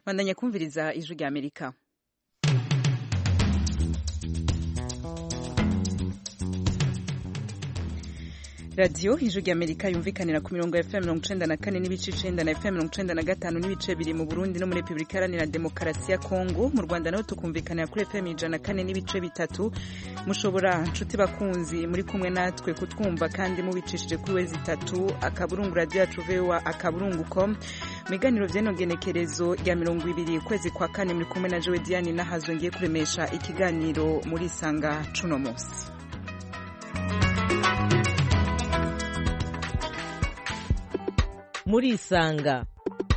bandanya kumviriza ijwi rya Amerika. Radio ijwi rya Amerika yumvikanira ku mirongo ya FM 94 n'ibice 9 na FM 95 n'ibice biri mu Burundi no muri Republika Iharanira Demokarasi ya Kongo. Mu Rwanda naho tukumvikanira kuri FM 104 n'ibice 3. Mushobora nshuti bakunzi muri kumwe natwe kutwumva kandi mubicishije kuri wezi 3 akaburungu radio yacu VOA akaburungu.com. Miganiro vy'enogenekerezo ya 20 kwezi kwa kane muri kumwe na Joe Diane nahazo ngiye kuremesha ikiganiro muri Sanga cuno musi. Murisanga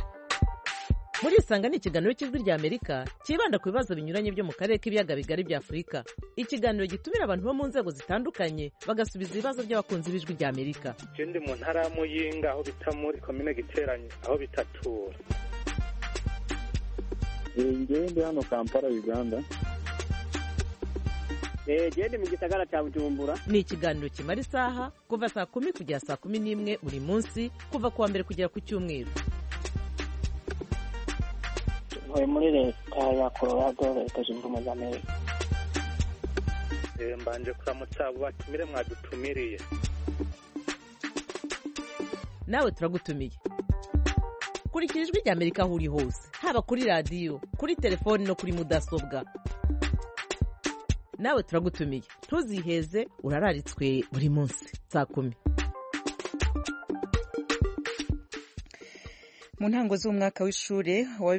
ni ikiganiro cy'ijwi rya Amerika kibanda ku bibazo binyuranye byo mu karere k'ibiyaga bigari bya Afurika. Ikiganiro gitumira abantu bo mu nzego zitandukanye bagasubiza ibibazo by'abakunzi b'ijwi rya Amerika. Ndi mu ntara ya Muyinga aho bita muri komine Giteranyi aho bitatura. Ndi hano Kampala Uganda. Gende mu gisagara cya Bujumbura. Ni ikiganiro kimara isaha kuva saa 10 kugera saa 11 buri munsi kuva kuwa mbere kugera ku cyumweru. Ntuye muri leta ya Colorado, leta zunze ubumwe za Amerika. Mbanje kuramutsa abo batumire mwadutumiriye. Nawe turagutumiye. Kurikira ijwi rya Amerika aho uri hose, haba kuri radio, kuri telefone no kuri mudasobwa. Nawe turagutumiye. Ntuziheze urararitswe buri munsi saa 10. Mu ntango z'umwaka w'ishure wa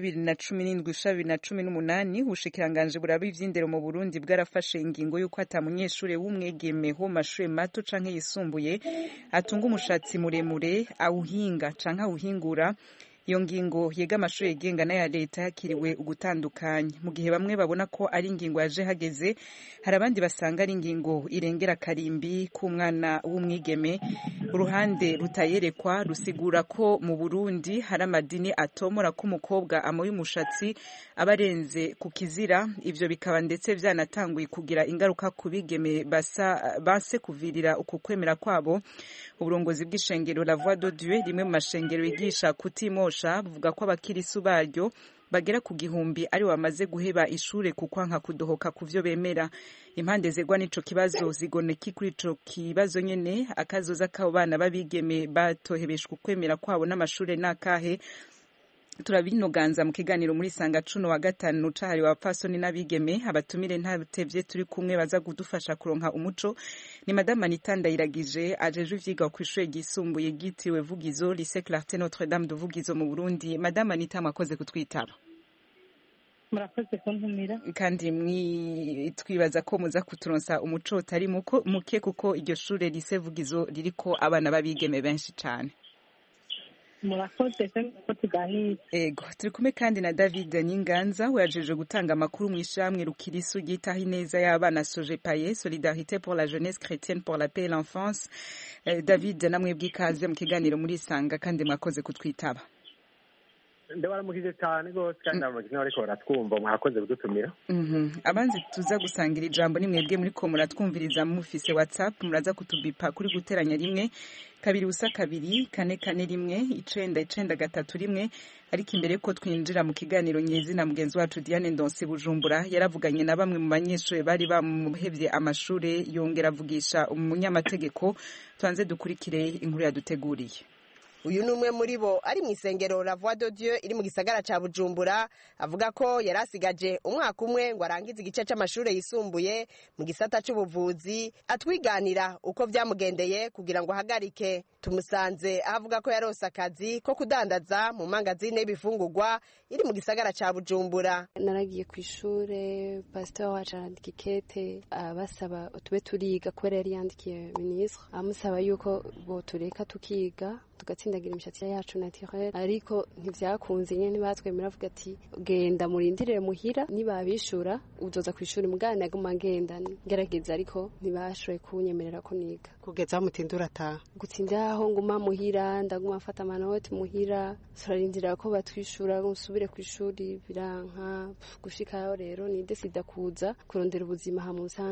2017-2018 ubushikiranganje buraba ivy'indero mu Burundi bwarafashe ingingo yuko ata munyeshure w'umwegeme ho mashure mato canke yisumbuye atunga umushatsi muremure awuhinga canke awuhingura. Iyo ngingo yega amashure yigenga n'aya leta yakiriwe ugutandukanya. Mu gihe bamwe babona ko ari ingingo yaje hageze, hari abandi basanga ari ingingo irengera karimbi k'umwana w'umwigeme. Uruhande rutayerekwa rusigura ko mu Burundi hari amadini atomora ko umukobwa amoye umushatsi abarenze ku kizira. Ivyo bikaba ndetse vyanatanguye kugira ingaruka ku bigeme base kuvirira uku kwemera kwabo. Uburongozi bw'ishengero La Voix de Dieu rimwe mu mashengero yigisha kutimosha buvuga ko abakirisu baryo bagera ku gihumbi ari bamaze guheba ishure kukwanka kudohoka kuvyo bemera. Impande zegwa nico kibazo zigoneki kuri ico kibazo nyene akazoza kabo bana babigeme batohebeshwa kwemera kwabo n'amashure nakahe. Turabinoganza mu kiganiro muri Sanga cuno wa gatanu cahari wa pasoni n'abigeme. Abatumire ntabutevye turi kumwe baza kudufasha kuronka umuco ni Madame Anita Ndayiragije ajeje ivyiga ku ishure ryisumbuye gitiwe Vugizo Lycée Clarté Notre Dame de Vugizo mu Burundi. Madame Anita mwakoze kutwitaba. Murakoze kuntumira kandi twibaza ko muza kuturonsa umuco utari muke kuko iryo shure Lycée Vugizo ririko abana babigeme benshi cane. Murakoze ko tuganira. Ego turi kumwe kandi na David Nyinganza wajeje gutanga amakuru mu ishamwe rukirisu gitaho ineza y'abana Sojepaye Solidarité pour la jeunesse chrétienne pour la paix et l'enfance. David namwe bwikaze mu kiganiro muri Sanga kandi mwakoze kutwitaba. Ndabaramukije cyane gose kandi abagizi bariko baratwumva mwakoze kudutumira. Abanzi tuza gusangira ijambo ni mwebwe muri ko muratwumviriza mufise WhatsApp muraza kutubipa kuri guteranya rimwe 2 ariko imbere ko twinjira mu kiganiro nyezi na mugenzi wacu Diane Ndonse Bujumbura yaravuganye na bamwe mu banyeshure bari bamuhevye amashure yongera avugisha umunyamategeko. Twanze dukurikire inkuru yaduteguriye. Uyu numwe muri bo ari mu isengero La Voix de Dieu iri mu gisagara ca Bujumbura avuga ko yarasigaje umwaka umwe ngo arangize igice c'amashure yisumbuye mu gisata c'ubuvuzi. Atwiganira uko vyamugendeye kugira ngo ahagarike. Tumusanze avuga ko yarose akazi ko kudandaza mu mangazine y'ibifungurwa iri mu gisagara ca Bujumbura. Naragiye ku ishure pastor wacu arandika ikete abasaba tube turiga kubera yari yandikiye ministre amusaba yuko bo tureka tukiga tugatsindagira imishatsi yacu naturelle, ariko ntivyakunze nyene batwemera avuga ati genda murindirire muhira nibabishura uzoza kwishura mugana aguma ngenda ngerageza, ariko ntibashoboye kunyemerera ko niga kugeza mutindura ta gutsinda aho nguma muhira ndaguma mfata amanoti muhira turarindira ko batwishura gusubire kwishuri biranka gushikayo. Rero ni desida kuza kurondera ubuzima ha Musanze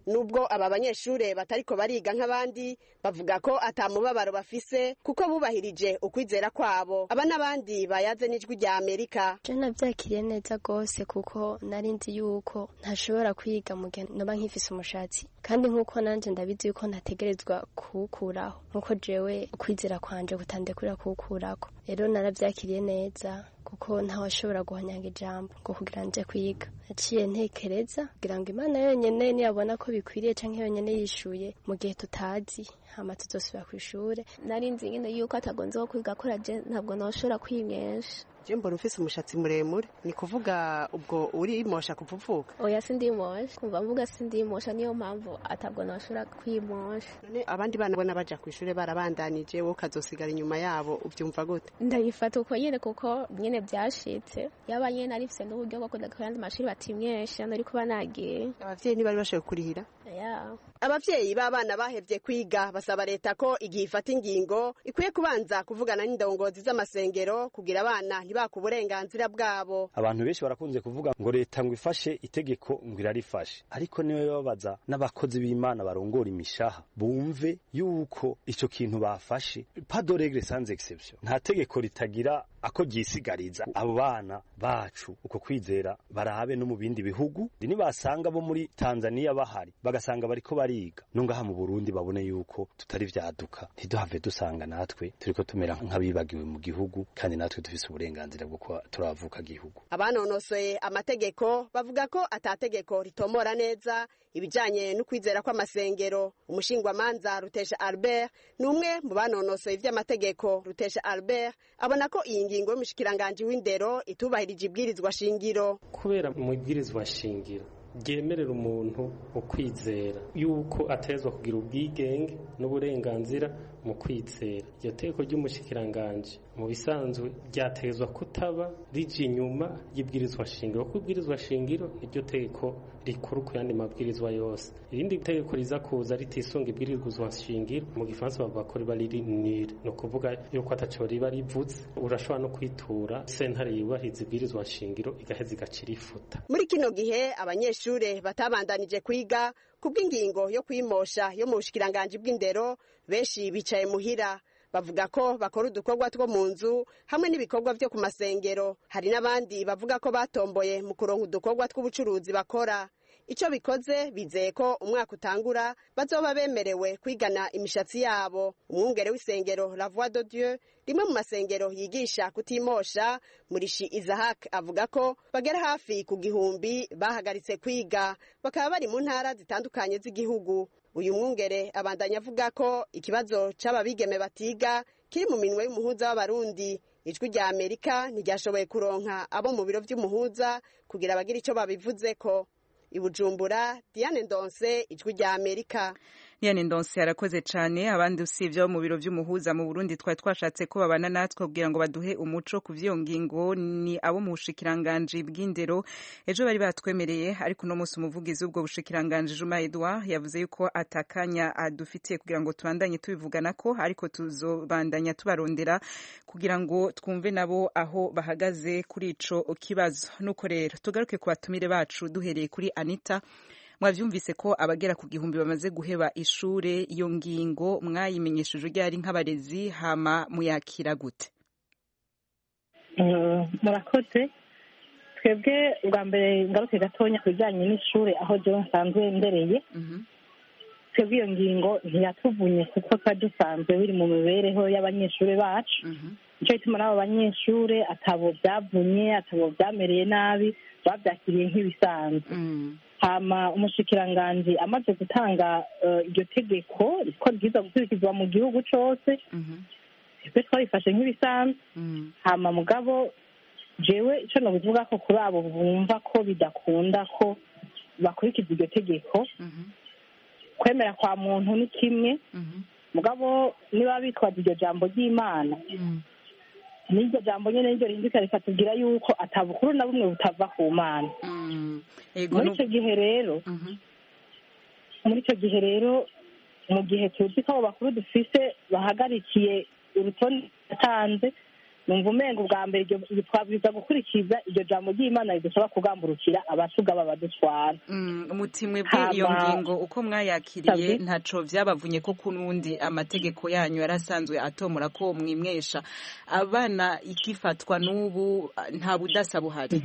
nubwo aba banyeshure batariko bariga nk'abandi bavuga ko atamubabaro bafise kuko bubahirije ukwizera kwabo. Aba n'abandi bayaze n'ijwi rya Amerika. Je navyakiriye neza gose kuko nari nzi yuko ntashobora kwiga mu gihe noba nkifise umushatsi, kandi nk'uko nanje ndabizi yuko ntategerezwa kuwukuraho nk'uko jewe ukwizera kwanje kutandekurira kuwukurako. Rero naravyakiriye neza kuko ntawashobora guhanyanga ijambo ngo kugira nje kwiga. Naciye ntekereza kugira ngo Imana yonyene niyabona ko bikwiriye canke yonyene yishuye mu gihe tutazi hama tuzosubira kw'ishure. Nari nzi nyene yuko atagonze ko kwiga akora je ntabwo nashobora kwimyesha. Je mbona ufise umushatsi muremure, ni kuvuga ubwo urimosha kuvuvuka? Oya sindimosha, kumva mvuga sindimosha niyo mpamvu atabwo nashobora kwimosha. None abandi bana bona baja kw'ishure barabandanije wowe ukazosigara inyuma yabo, uvyumva gute? Ndabifata uko nyene kuko nyene vyashitse, yaba nyene narifise n'uburyo bwo kuja kuyandi mashuri batimyesha nari kuba nagiye. Abavyeyi ntibari bashoboye kurihira? Abavyeyi b'abana bahevye kwiga basaba leta ko igihe ifata ingingo ikwiye kubanza kuvugana n'indongozi z'amasengero kugira abana ntibaka uburenganzira bwabo. Abantu benshi barakunze kuvuga ngo leta ngo ifashe itegeko ngo irarifashe, ariko niwe babaza n'abakozi b'Imana barongora imishaha bumve yuko ico kintu bafashe pas de règle sans exception, nta tegeko ritagira ako ryisigariza abo bana bacu uko kwizera barabe no mu bindi bihugu. Nibasanga bo muri Tanzania bahari bagasanga bariko bariga no ngaha mu Burundi babone yuko tutari vyaduka, ntiduhave dusanga natwe turiko tumera nk'abibagiwe mu gihugu kandi natwe dufise uburenganzira bwo kuba turavuka gihugu. Abanonosoye amategeko bavuga ko atategeko ritomora neza ibijanye n'ukwizera kw'amasengero. Umushingwamanza Rutesha Albert numwe mu banonosoye ivy'amategeko. Rutesha Albert abona ko iyi ngingo y'umushikiranganje w'indero itubahirije ibwirizwa shingiro, kubera mu ibwirizwa shingiro ryemerera umuntu ukwizera yuko atezwa kugira ubwigenge n'uburenganzira mu kwizera. Iryo teko ry'umushikiranganje mu bisanzwe ryatezwa kutaba rije inyuma y'ibwirizwa shingiro, kuko ibwirizwa shingiro niryo teko rikuru ku yandi mabwirizwa yose. Irindi tegeko riza kuza ritisunga ibwirizwa shingiro mu gifaransa bavuga ko riba riri nire, no kuvuga yuko ataco riba rivuze. Urashobora no kwitura sentare yubahiriza ibwirizwa shingiro igaheza igacira ifuta. Muri kino gihe abanyeshure batabandanije kwiga kubw'ingingo yo kwimosha yo mu bushikiranganje bw'indero, benshi bicaye muhira bavuga ko bakora udukorwa two mu nzu hamwe n'ibikorwa vyo ku masengero. Hari n'abandi bavuga ko batomboye mu kuronka udukorwa tw'ubucuruzi bakora. Ico bikoze bizeye ko umwaka utangura bazoba bemerewe kwigana imishatsi yabo. Umwungere w'isengero La Voix de Dieu, rimwe mu masengero yigisha kutimosha, Murishi Isaac avuga ko bagera hafi ku 1000 bahagaritse kwiga, bakaba bari mu ntara zitandukanye z'igihugu. Uyu mwungere abandanya avuga ko ikibazo c'ababigeme batiga kiri mu minwe y'umuhuza w'abarundi. Ijwi rya Amerika ntiryashoboye kuronka abo mu biro vy'umuhuza kugira bagire ico babivuzeko. I Bujumbura, Diane Ndonse, ijwi rya Amerika. Diane Ndonse arakoze cane. Abandi usivye mu biro vy'umuhuza mu Burundi twashatse ko babana natwe kugira ngo baduhe umuco ku vyo ngingo ni abo mu bushikiranganje bw'indero. Ejo bari batwemereye, ariko no musi umuvugizi ubwo bushikiranganje Juma Edouard yavuze yuko atakanya adufitiye kugira ngo tubandanye tubivuganako, ariko tuzobandanya tubarondera kugira ngo twumve nabo aho bahagaze kuri ico kibazo. Nuko rero tugaruke ku batumire bacu duhereye kuri Anita. Mwavyumvise ko abagera ku 1000 bamaze guheba ishure. Iyo ngingo mwayimenyesheje ryari nk'abarezi, hama muyakira gute? Murakoze. Twebwe bwa mbere ngaruke gatonya kujanye n'ishure aho je nsanzwe ndereye. Twebwe iyo ngingo ntiyatuvunye kuko twari dusanzwe biri mu mibereho y'abanyeshure bacu. Nico gituma n'abo banyeshure atabo byavunye, atabo byamereye nabi, bavyakiriye nk'ibisanzwe. Hama umushikiranganje amaze gutanga iryo tegeko ko ryiza gukurikizwa mu gihugu cose, twe twabifashe nk'ibisanzwe. Hama mugabo jewe ico no bivuga ko kuri abo bumva ko bidakunda ko bakurikiza iryo tegeko, kwemera kwa muntu ni kimwe, mugabo niba bitwaza iryo jambo ry'Imana, n'iryo jambo nyene niryo rindika rikatubwira yuko atabukuru na bumwe butava ku Mana. Muri ico gihe rero mu gihe tuzi ko abo bakuru dufise bahagarikiye urutonde yatanze, numva umenga ubwa mbere twabwiza gukurikiza iryo jambo ry'imana ridusaba kugamburukira abatugaba badutwara umutimwe bw'iyo ngingo uko mwayakiriye ntaco vyabavunye ko kunundi amategeko yanyu yarasanzwe atomora ko mwimwesha abana ikifatwa n'ubu nta budasa buhari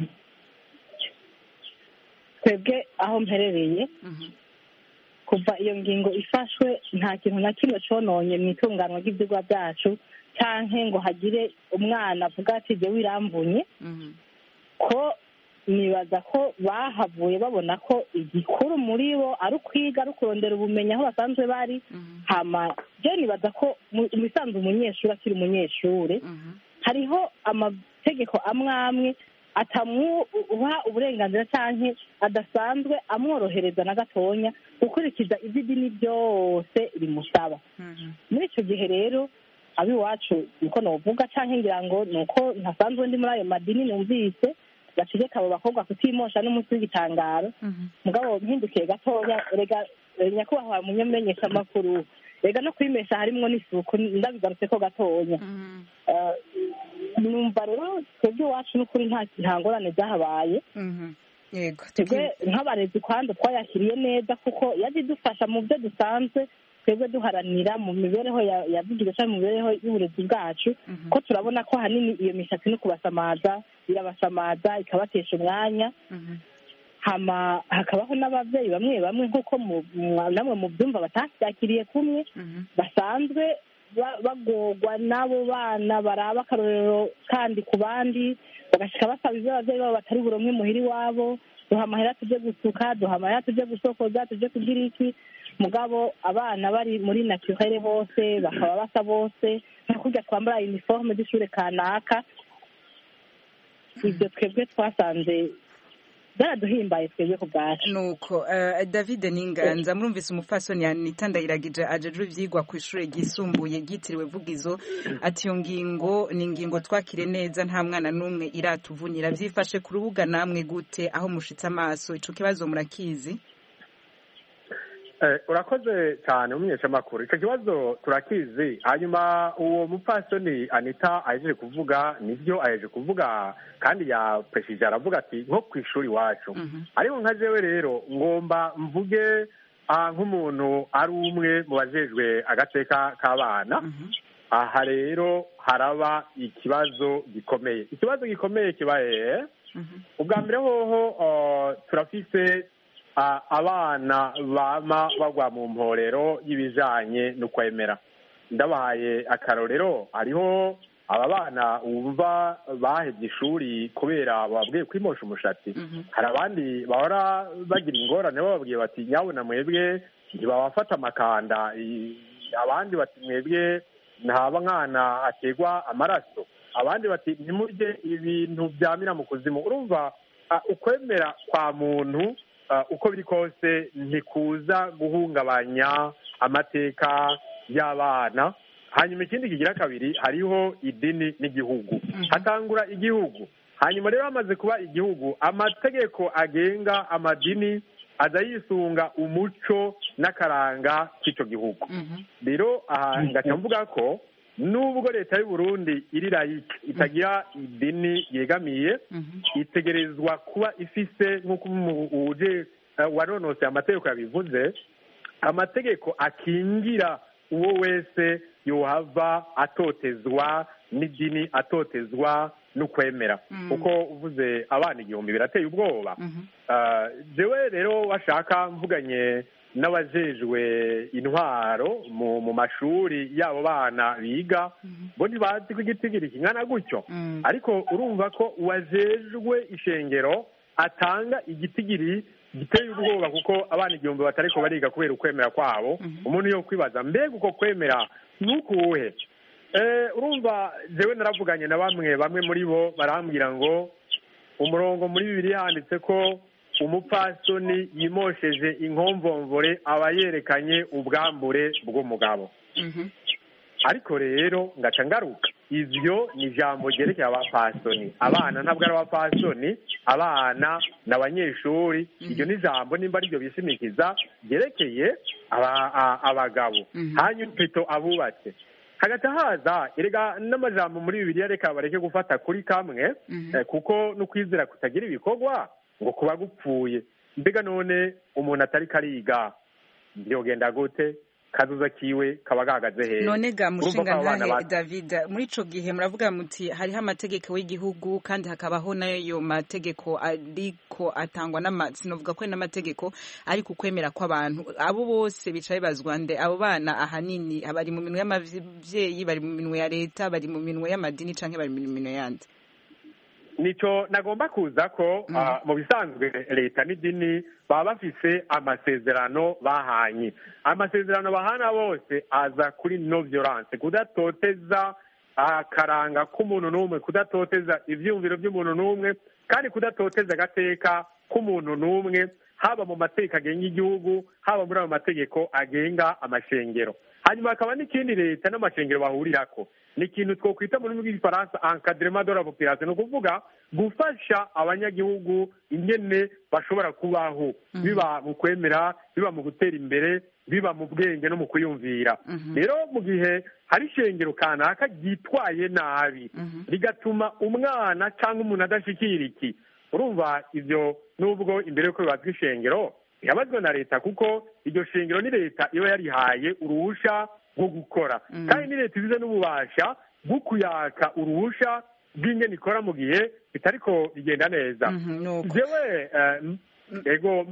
twebwe aho mperereye kuva iyo ngingo ifashwe nta kintu na kimwe cononye mu itunganwa ry'ivyigwa vyacu canke ngo hagire umwana avuga ati je wiramvunye ko nibaza ko bahavuye babona ko igikuru muri bo ari ukwiga ari ukurondera ubumenyi aho basanzwe bari hama je nibaza ko imisanzu umunyeshuri akiri umunyeshuri hariho amategeko amwe atamuha uburenganzira canke adasanzwe amworohereza na gatonya gukurikiza ivy'idini byose bimusaba muri ico gihe rero abiwacu niko novuga canke ngira ngo nuko ntasanzwe ndi muri ayo madini numvise bategeka abo bakobwa kutimosha n'umunsi w'igitangaro mugabo mpindukiye gatoya rega nyakubahwa munyamenyesha amakuru rega no kwimesha harimwo n'isuku ndabigarutse ko gatonya numva rero twebwe iwacu n'ukuri nta ngorane zahabaye twebwe nk'abarezi kwanda twayakiriye neza kuko yazidufasha mu byo dusanzwe twebwe duharanira mu mibereho yavugiwe cyangwa mu mibereho y'uburezi bwacu ko turabona ko ahanini iyo mishatsi no kubasamaza irabasamaza ikabatesha umwanya hama hakabaho n'ababyeyi bamwe bamwe nk'uko namwe mu byumva batabyakiriye kumwe basanzwe bagorwa n'abo bana baraba akarorero kandi ku bandi bagashika basaba ibyo ababyeyi babo batari buromwe muhira iwabo duha amahera tujye gusuka duha amahera tujye gusokoza tujye kugira iki mugabo abana bari muri naturere bose bakaba basa bose nka kurya twambara uniforme d'ishure kanaka ibyo twebwe twasanze byaraduhimbaye twebwe ku bwacu nuko David Ninganza murumvise umufasoni Anita Ndayiragije ajejwe ivyigwa ku ishure ryisumbuye ryitiriwe Vugizo ati iyo ngingo ni ingingo twakire neza nta mwana n'umwe iratuvunyira vyifashe ku rubuga namwe gute aho mushitse amaso ico kibazo murakizi urakoze cyane umunyesha makuru icyo kibazo turakizi hanyuma uwo mupfasoni Anita ahejeje kuvuga nibyo ahejeje kuvuga kandi yapreshije aravuga ati nko ku ishuri iwacu ariko nka jewe rero ngomba mvuge nk'umuntu ari umwe mu bajejwe agateka k'abana aha rero haraba ikibazo gikomeye kibaye ubwa mbere hoho turafise abana bama bagwa mu mporero y'ibijanye no kwemera ndabahaye akarorero hariho aba bana wumva bahevye ishuri kubera babwiye kwimosha umushatsi hari abandi bahora bagira ingorane bababwiye bati nyabona mwebwe ntibabafata amakanda abandi bati mwebwe ntaba mwana ategwa amaraso abandi bati ntimurye ibintu byamira mu kuzimu urumva ukwemera kwa muntu uko biri kose ntikuza guhungabanya amateka y'abana hanyuma ikindi kigira kabiri hariho idini n'igihugu hatangura igihugu hanyuma rero hamaze kuba igihugu amategeko agenga amadini aza yisunga umuco n'akaranga k'ico gihugu rero aha ngaca mvuga ko nubwo leta y'u Burundi iri layike itagira idini yegamiye itegerezwa kuba ifise nk'uko uje wanonose amategeko yabivuze amategeko akingira uwo wese yohava atotezwa n'idini atotezwa n'ukwemera kuko uvuze abana 1000 birateye ubwoba jewe rero washaka mvuganye n'abajejwe intwaro mu mashuri yabo bana biga bo ntibazi ko igitigiri kingana gutyo ariko urumva ko uwajejwe ishengero atanga igitigiri giteye ubwoba kuko abana 1000 batariko bariga kubera ukwemera kwabo umuntu yo kwibaza mbega uko kwemera nukuhe urumva jewe naravuganye na bamwe muri bo barambwira ngo umurongo muri Bibiliya handitse ko umupfasoni yimosheje inkomvomvore aba yerekanye ubwambure bw'umugabo ariko rero ngaca ngaruka ivyo ni ijambo ryerekeye abapfasoni abana ntabwo ari abapfasoni abana n'abanyeshuri iryo ni ijambo nimba ari ryo bishimikiza ryerekeye abagabo hanyuma pito abubatse hagati haza erega n'amajambo muri bibiliya reka bareke gufata kuri kamwe kuko n'ukwizera kutagira ibikorwa ngo kuba gupfuye. Mbega none umuntu atari kariga byogenda gute? Kazuza kiwe kaba gahagaze hehe? None ga mushinga ntahe David, muri ico gihe muravuga muti hariho amategeko y'igihugu kandi hakabaho nayo mategeko ariko atangwa sinovuga ko n'amategeko ariko kwemera kw'abantu abo bose bicaye bazwa nde? Abo bana ahanini bari mu minwe y'amavyeyi, bari mu minwe ya leta, bari mu minwe y'amadini canke bari mu minwe yandi? Nico nagomba kuza ko mu bisanzwe leta n'idini baba bafise amasezerano bahanye. Amasezerano bahana bose aza kuri no violence, kudatoteza akaranga k'umuntu n'umwe, kudatoteza ivyumviro by'umuntu n'umwe, kandi kudatoteza agateka k'umuntu n'umwe, haba mu mategeko agenga igihugu, haba muri ayo mategeko agenga amashengero. Hanyuma hakaba n'ikindi leta n'amashengero bahurirako, ni ikintu twokwita mu rurimi rw'igifaransa encadrement de la population, ni ukuvuga gufasha abanyagihugu ingene bashobora kubaho, biba mu kwemera, biba mu gutera imbere, biba mu bwenge no mu kwiyumvira. Rero mu gihe hari ishengero kanaka ryitwaye nabi rigatuma umwana cyangwa umuntu adashikira iki, urumva ivyo nubwo imbere yuko bibazwa ishengero yabazwe na leta, kuko iryo shengero ni leta iba yarihaye uruhusha rwo gukora, kandi ni leta izize n'ububasha bwo kuyaka uruhusha bw'ingene ikora mu gihe bitariko bigenda neza. Jewe ego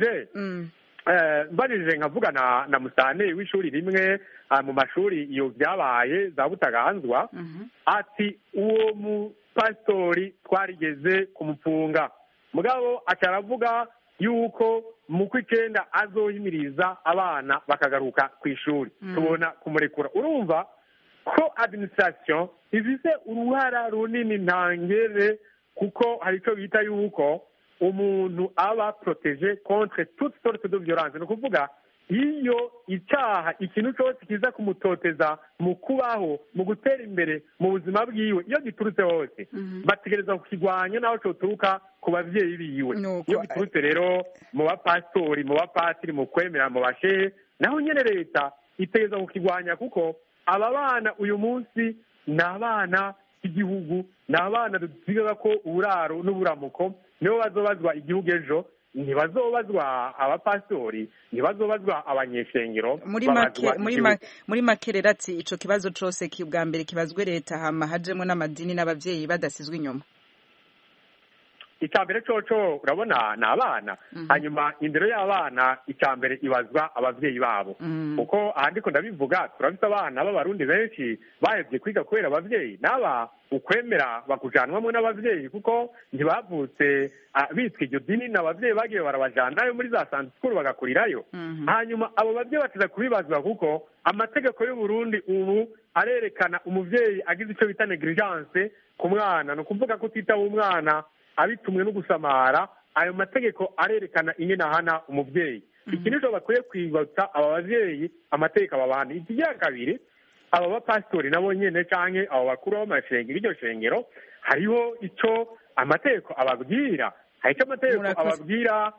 mbajije nkavugana na musane w'ishuri rimwe mu mashuri iyo byabaye za Butaganzwa, ati uwo mupasitori twarigeze kumupfunga, mugabo acaravuga yuko mu kw'icenda azohimiriza abana bakagaruka ku ishuri, tubona kumurekura. Urumva ko administration ifise uruhara runini ntangere, kuko hari ico bita yuko umuntu aba protege contre toute sorte de violence, ni ukuvuga iyo icyaha ikintu cyose kiza kumutoteza mu kubaho, mu gutera imbere mu buzima bwiwe, iyo giturutse hose bategereza kukigwanya naho coturuka ku bavyeyi biwe. Iyo giturutse rero mu bapastori, mu bapatiri, mu kwemera, mu bashehe, naho nyene leta itegereza kukigwanya, kuko aba bana uyu munsi ni abana b'igihugu, ni abana dusigaza ko uburaro n'uburamuko nibo bazobazwa igihugu ejo, ntibazobazwa abapastori, ntibazobazwa abanyeshengero. Muri make rero ati ico kibazo cose bwa mbere kibazwe leta, hama hajemwo n'amadini n'abavyeyi badasizwe inyuma. Icambere coco urabona ni abana, hanyuma indero y'abana icambere ibazwa abavyeyi babo, kuko ahandi ko ndabivuga turafite abana b'abarundi benshi bahevye kwiga kubera abavyeyi, n'aba ukwemera bakujanwamwe n'abavyeyi, kuko ntibavutse bitwa iryo dini, n'abavyeyi bagiye barabajanayo muri za Sunday school bagakurirayo. Hanyuma abo bavyeyi batiza kubibazwa, kuko amategeko y'u Burundi ubu arerekana umuvyeyi agize ico bita negligence ku mwana, no kuvuga ko utitaho umwana abitumwe no gusamara, ayo mategeko arerekana ingene ahana umuvyeyi. Iki nico bakwiye kwibutsa aba bavyeyi amategeko ababana. Ikigira kabiri, aba bapastori nabo nyene canke abo bakuru b'amashengero, iryo shengero hariho ico amategeko ababwira, hari ico amategeko ababwira,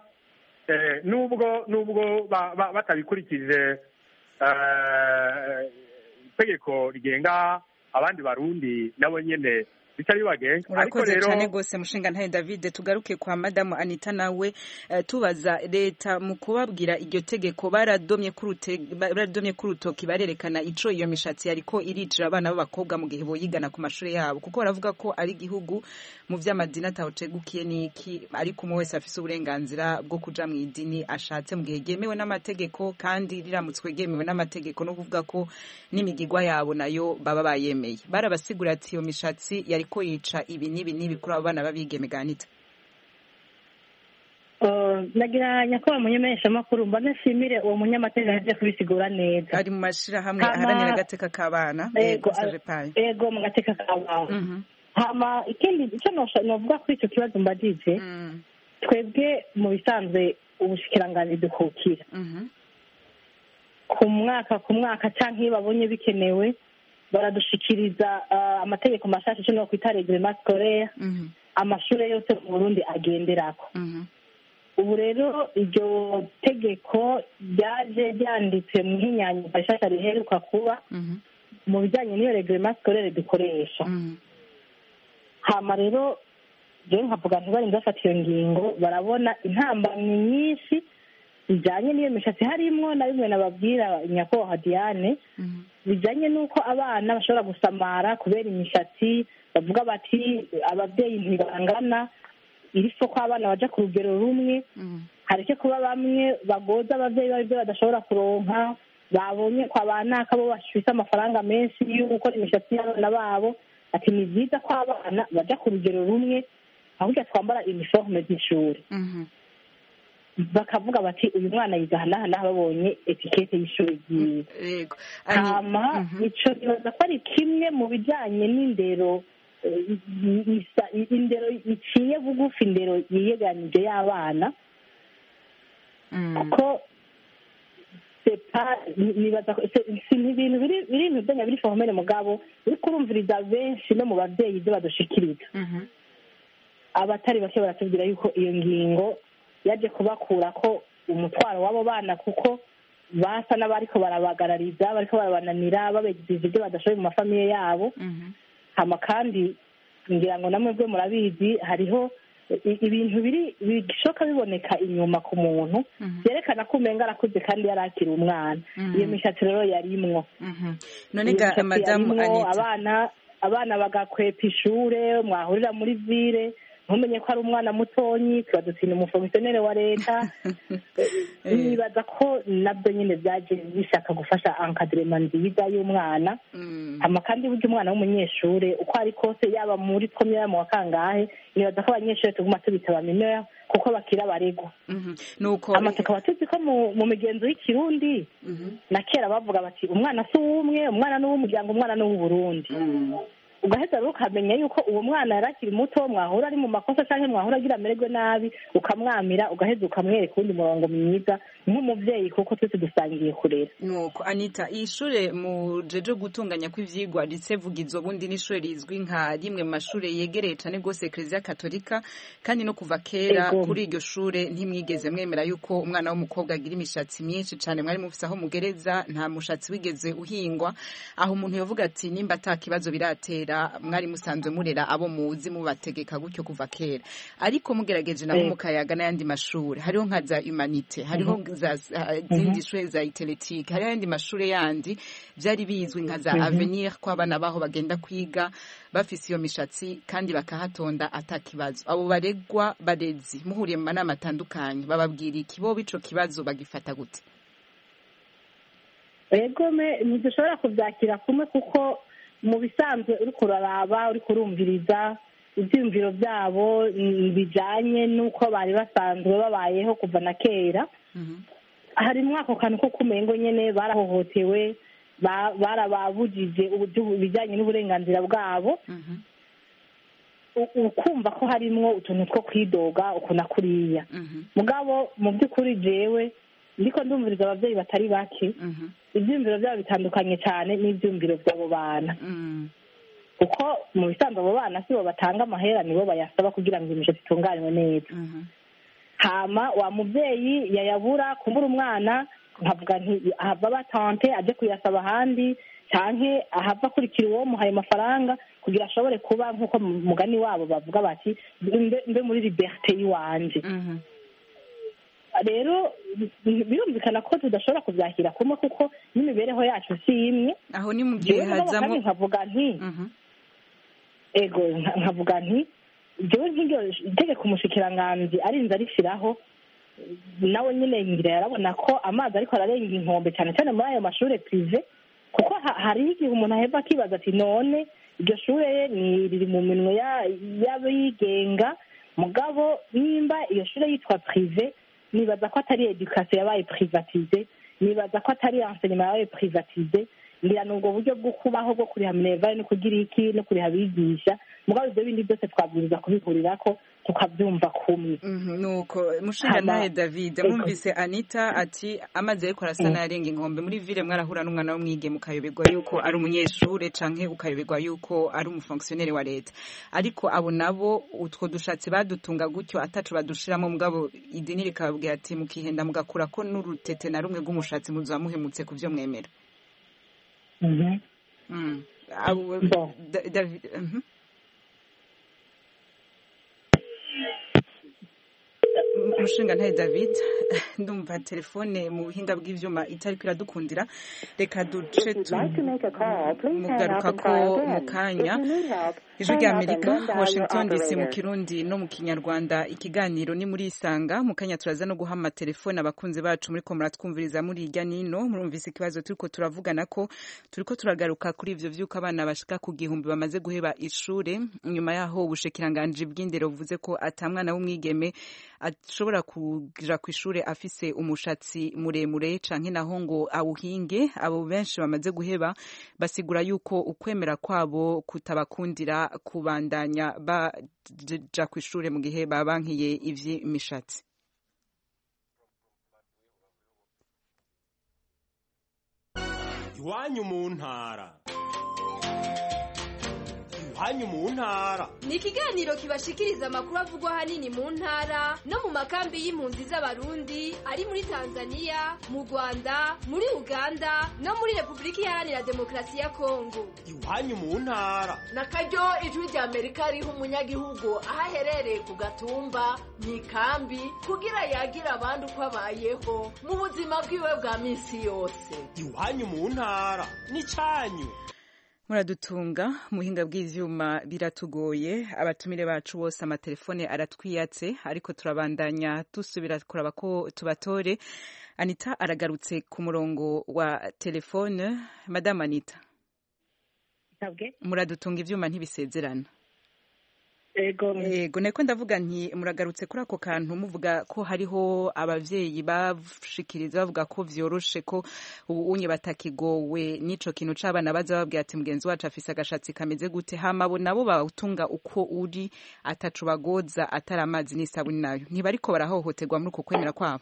nubwo batabikurikije itegeko rigenga abandi barundi nabo nyene bitari bagenga. Urakoze cyane gose mushinga ntahe David. Tugaruke kwa Madamu Anita nawe tubaza leta mu kubabwira iryo tegeko baradomye kurutoki barerekana ico iyo mishatsi yariko iricira abana b'abakobwa mu gihe boyigana ku mashuri yabo, kuko baravuga ko ari igihugu mu vy'amadini atawucegukiye niki, ariko umwe wese afise uburenganzira bwo kuja mu idini ashatse mu gihe ryemewe n'amategeko, kandi riramutswe ryemewe n'amategeko, no kuvuga ko n'imigigwa yabo nayo baba bayemeye. Barabasigura ati iyo mishatsi yariko yica ibi n'ibi kuri abo bana babigeme. Ganita nagira nyakubahwa munyameshamakuru, mba nashimire uwo munyamategeko yaje kubisigura neza, ari mu mashirahamwe aharanira agateka k'abana. Ego mu gateka k'abana. Hama ikindi icyo novuga kuri icyo kibazo mbajije, twebwe mu bisanzwe ubushikiranganji dukukira ku mwaka canke iyo babonye bikenewe baradushikiriza amategeko mashasha icyo no kwita reglement scolaire amashure yose mu Burundi agenderako. Ubu rero iryo tegeko ryaje ryanditse mu hinyanyuka rishasha riheruka kuba, mu bijyanye n'iyo reglement scolaire dukoresha. Hama rero jewe nkavuga ntibarinze bafata iyo ngingo barabona intambamyi nyinshi bijyanye n'iyo mishatsi harimwo na bimwe nababwira nyakubahwa Diane bijyanye n'uko abana bashobora gusamara kubera imishatsi, bavuga bati ababyeyi ntibangana, irifo ko abana baja ku rugero rumwe, hareke kuba bamwe bagoza ababyeyi babyo badashobora kuronka, babonye kwa banaka bo bafise amafaranga menshi yo gukora imishatsi y'abana babo, ati ni byiza ko abana baja ku rugero rumwe ahubwo twambara uniforme z'ishuri. Bakavuga bati uyu mwana yiga hanahana babonye etikete y'ishuri ryiwe. Hama ico kibaza ko ari kimwe mu bijanye n'indero, indero iciye bugufi, indero yiyeganije y'abana, kuko nibaza si ibintu biri ntibenya biri formele mugabo uri kurumviriza benshi no mu babyeyi ibyo badushikiriza. Abatari bake baratubwira yuko iyo ngingo yaje kubakura ko umutwaro w'abo bana, kuko basa n'abariko barabagarariza, bariko barabananira, babegejeje ibyo badashoboye mu mafamiye yabo. Hama kandi ngira ngo namwe bwe murabizi hariho ibintu bishoka biboneka inyuma ku muntu byerekana ko umenga arakuze kandi yari akiri umwana. Iyo mishatsi rero yarimwo. None ga madamu Anita, abana bagakwepa ishure, mwahurira muri ville ntumenye ko ari umwana mutonyi, twadutsinda umufomisiyoneri wa leta. Nibaza ko nabyo nyine byaje bishaka gufasha encadrement nziza y'umwana. Hama kandi burya umwana w'umunyeshure uko ari kose, yaba muri premiere mu wakangahe, nibaza ko abanyeshure tuguma tubita bamenera kuko bakira baregwa. Nuko tukaba tuzi ko mu migenzo y'ikirundi na kera bavuga bati umwana si uw'umwe, umwana ni uw'umuryango, umwana ni uw'Uburundi. Ugaheza rero ukamenya yuko uwo mwana yari akiri muto, mwahura ari mu makosa cyangwa mwahura agira amererwe nabi, ukamwamira ugaheza ukamwereka uwundi murongo mwiza nk'umubyeyi, kuko twese dusangiye kurera. Nuko Anita, iyi shure mujeje gutunganya kw'ivyigwa risevugizo bundi n'ishure rizwi nka rimwe mu mashure yegereye cane gose Ecclesia Katolika, kandi no kuva kera kuri iryo shure ntimwigeze mwemera yuko umwana w'umukobwa agira imishatsi myinshi cane, mwari mufise aho mugereza, nta mushatsi wigeze uhingwa, aho umuntu yovuga ati nimba ata kibazo biratera mwari musanzwe murera abo muzi mubategeka gutyo kuva kera. Ariko mugerageje nabo mukayaga n'ayandi mashure, hariho nka za Humanité, hariho za zindi shure za Iteletike, hariho ayandi mashure yandi byari bizwi nka za Avenir, ko abana baho bagenda kwiga bafise iyo mishatsi kandi bakahatonda atakibazo. Abo baregwa barezi muhuriye mu manama atandukanye bababwira iki, bo bico kibazo bagifata gute? Egome ntidushobora kubyakira kumwe, kuko mu bisanzwe uri kuraraba, uri kurumviriza ibyiyumviro byabo bijanye n'uko bari basanzwe babayeho kuva na kera. Harimo ako kantu ko kumengo nyene barahohotewe, barababujije ibijyanye n'uburenganzira bwabo. Ukumva ko harimwo utuntu two kwidoga ukuna kuriya. Mugabo mu by'ukuri jewe ndiko ndumviriza ababyeyi batari bake, ibyiyumviro byabo bitandukanye cyane n'ibyiyumviro by'abo bana. Kuko mu bisanzwe abo bana sibo batanga amahera, nibo bayasaba kugira ngo imishatsi itunganywe neza. Hama wa mubyeyi yayabura kumbura umwana, nkavuga nti ahava batante aje kuyasaba ahandi, canke ahava akurikira uwo muhaye amafaranga kugira ashobore kuba nk'uko mugani wabo bavuga bati mbe muri liberté yiwanje. Rero birumvikana ko tudashobora kubyakira kumwe, kuko n'imibereho yacu si imwe. Aho ni mu gihe hazamo nkavuga nti nkavuga nti jewe nk'iryo itegeko umushikiranganji arinze arishiraho, nawe nyine ngira yarabona ko amazi ariko ararenga inkombe cyane cyane muri ayo mashure prive, kuko hariho igihe umuntu aheva akibaza ati none iryo shure riri mu minwe y'abigenga, mugabo nimba iyo shure yitwa prive, nibaza ko atari education yabaye privatize, nibaza ko atari enseignement yabaye privatize. Ngira n'ubwo buryo bwo kubaho bwo kuriha minerval no kugira iki no kuriha abigisha, mugabo ibyo bindi byose twabwiriza kubihurira ko tukabyumva kumwe. Nuko mushingantahe David, mwumvise Anita ati amazi ariko arasana yarenga inkombe. Muri ville mwarahura n'umwana w'umwige mukayoberwa yuko ari umunyeshure canke ukayoberwa yuko ari umufonctionnaire wa leta, ariko abo nabo utwo dushatsi badutunga gutyo atacu badushiramo, mugabo idini rikababwira ati mukihenda mugakura ko n'urutete na rumwe rw'umushatsi muzamuhemutse kuvyo mwemera. David umushinga ntaye David ndumva telefone mu buhinga bw'ivyuma itariko iradukundira reka duce mugaruka ko mu kanya ijwi rya Amerika Washington DC mu Kirundi no mu Kinyarwanda ikiganiro ni muri Isanga mu kanya turaza no guha telefone abakunzi bacu muri ko muratwumviriza muri irya nino murumvise ikibazo turiko turavugana ko turiko turagaruka kuri ivyo vyuko abana bashika ku gihumbi bamaze guheba ishure nyuma yaho ubushikiranganje bw'indero buvuze ko atamwana w'umwigeme ashobora kuja kw'ishure afise umushatsi muremure canke naho ngo awuhinge. Abo benshi bamaze guheba basigura yuko ukwemera kwabo kutabakundira kubandanya baja kw'ishure mu gihe babankiye ivy'imishatsi. Iwanyu mu ntara hanyu mu ntara ni ikiganiro kibashikiriza amakuru avugwa hanini mu ntara no mu makambi y'impunzi z'abarundi ari muri Tanzania mu Rwanda muri Uganda no muri Republika Iharanira Demokarasi ya Kongo iwanyu mu ntara na karyo ijwi rya Amerika riha umunyagihugu aho aherereye ku gatumba mu ikambi kugira yagira abandi uko abayeho mu buzima bwiwe bwa minsi yose iwanyu mu ntara ni canyu muradutunga muhinga bw'ivyuma biratugoye abatumire bacu bose amatelefone aratwiyatse ariko turabandanya dusubira kuraba ko tubatore. Anita aragarutse ku murongo wa telefone. Madame Anita muradutunga ivyuma ntibisezerana. Ego neko ndavuga nti muragarutse kuri ako kantu muvuga ko hariho abavyeyi bashikiriza bavuga ko vyoroshe ko unye batakigowe nico kintu c'abana baza babwira ati mugenzi wacu afise agashatsi kameze gute hama bo nabo bawutunga uko uri atacu bagoza atari amazi n'isabuni nayo ntibariko barahohoterwa muri uko kwemera kwabo.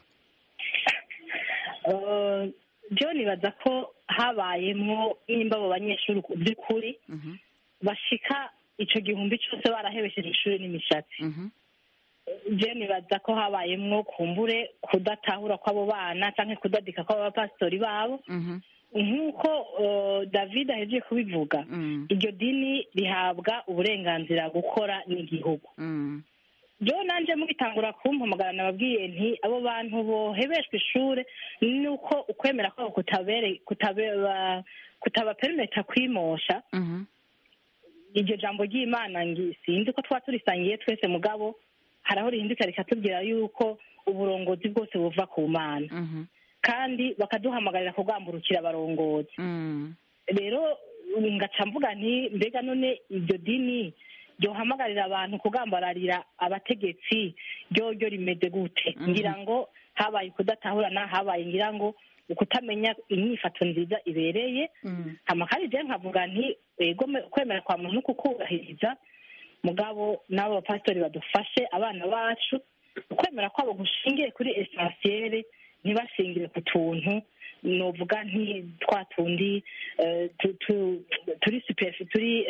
John baza ko habayemwo nimba abo banyeshuri by'ukuri bashika ico gihumbi cyose barahebesheje ishuri n'imishatsi. Je nibaza ko habayemwo kumbure kudatahura kw'abo bana canke kudadika kw'abo bapastori babo nk'uko David ahejeje kubivuga iryo dini rihabwa uburenganzira gukora n'igihugu. Jo nanje mugitangura kumpamagara nababwiye nti abo bantu bohebeshwe ishure nuko ukwemera kwabo kutabapermeta kwimosha iryo jambo ry'Imana sinzi ko turisangiye twese mugabo haraho rihinduka rikatubwira yuko uburongozi bwose buva ku Mana kandi bakaduhamagarira kugamburukira abarongozi. Rero ngaca mvuga nti mbega none iryo dini ryohamagarira abantu kugambararira abategetsi ryo rimeze gute? Ngira ngo habaye kudatahurana, habaye ngira ngo ukutamenya inyifato nziza ibereye. Amakari je nkavuga nti ego kwemera kwa muntu kukubahiriza mugabo n'abo bapastori badufashe abana bacu kwemera kwabo gushingiye kuri essentiel ntibashingire ku tuntu novuga nti twatundi turi superfi turi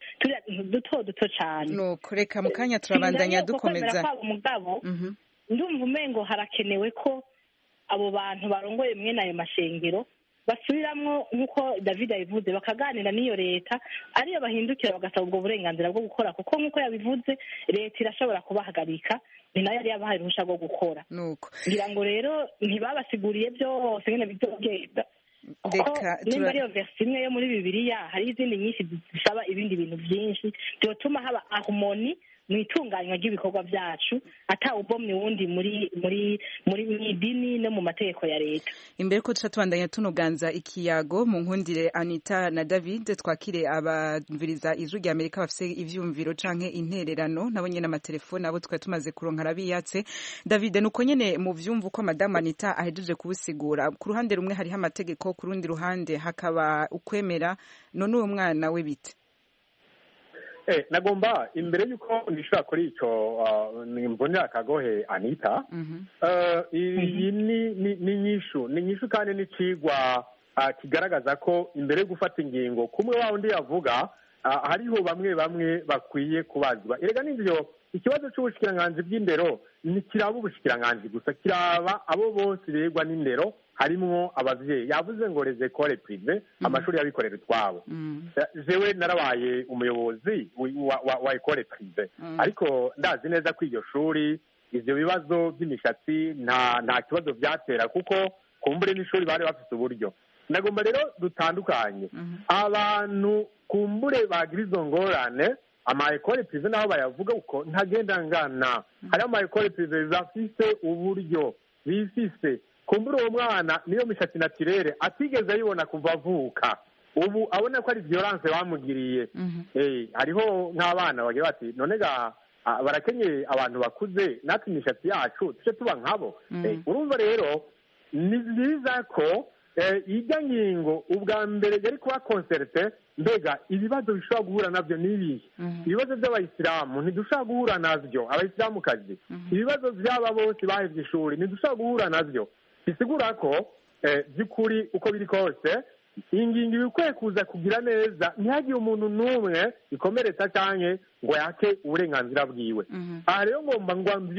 duto cyane. No kureka mu kanya turabandanya dukomeza mugabo ndumva umengo harakenewe ko abo bantu barongoye mwe nayo mashengero basubiramwo nk'uko David yabivuze bakaganira n'iyo leta ariyo bahindukira bagasaba ubwo burenganzira bwo gukora kuko nk'uko yabivuze leta irashobora kubahagarika ni nayo yari yabahaye uruhusha rwo gukora. Ngira ngo rero ntibabasiguriye byose nyine bizogenda nimba ariyo versi imwe yo muri Bibiliya hari izindi nyinshi zisaba ibindi bintu byinshi byotuma haba harmoni mu itunganywa ry'ibikorwa byacu atawubomye wundi muri idini no mu mategeko ya leta. Imbere ko tubandanya tunoganza ikiyago mu nkundire Anita na David twakire abamviriza ijwi rya Amerika bafise ivyumviro canke intererano nabo nyene amatelefone abo twari tumaze kuronka rabiyatse. David nuko nyene mu vyumva uko Madame Anita ahejeje kubisigura ku ruhande rumwe hariho amategeko ku rundi ruhande hakaba ukwemera none uwo mwana we bite? Nagomba imbere yuko nishura kuri ico nimbonera akagohe Anita iyi ni nyishu kandi n'icigwa kigaragaza ko imbere yo gufata ingingo kumwe wa undi yavuga hariho bamwe bakwiye kubazwa. Erega n'ivyo ikibazo c'ubushikiranganji bw'indero ntikiraba ubushikiranganji gusa, kiraba abo bose begwa n'indero, harimwo abavyeyi. Yavuze ngo les écoles privées, amashuri y'abikorera utwabo. Jewe narabaye umuyobozi wa école privée, ariko ndazi neza ko iryo shuri ivyo bibazo by'imishatsi nta kibazo vyatera, kuko kumbure n'ishuri bari bafite uburyo. Nagomba rero dutandukanye abantu kumbure bagira izo ngorane. Ama école privée naho bayavuga uko ntagenda ngana, hari ama école privée bafise uburyo bifise, kumbura uwo mwana niyo mishatsi naturelle atigeze ayibona kuva avuka, ubu abona ko ari violence bamugiriye. Hariho nk'abana bagira bati none ga barakenye abantu bakuze, natwe imishatsi yacu tuje tuba nkabo. Urumva rero ni byiza ko ijya ngingo ubwa mbere yari kuba concerte, mbega ibibazo bishobora guhura navyo n'ibihe. Ibibazo by'abayisilamu ntidushobora guhura navyo, abayisilamukazi. Ibibazo by'aba bose bahevye ishuri ntidushobora guhura navyo. Bisigura ko by'ukuri uko biri kose ingingo ibikwiye kuza kugira neza, ntihagire umuntu n'umwe ikomeretsa canke ngo yake uburenganzira bwiwe. Aha rero ngomba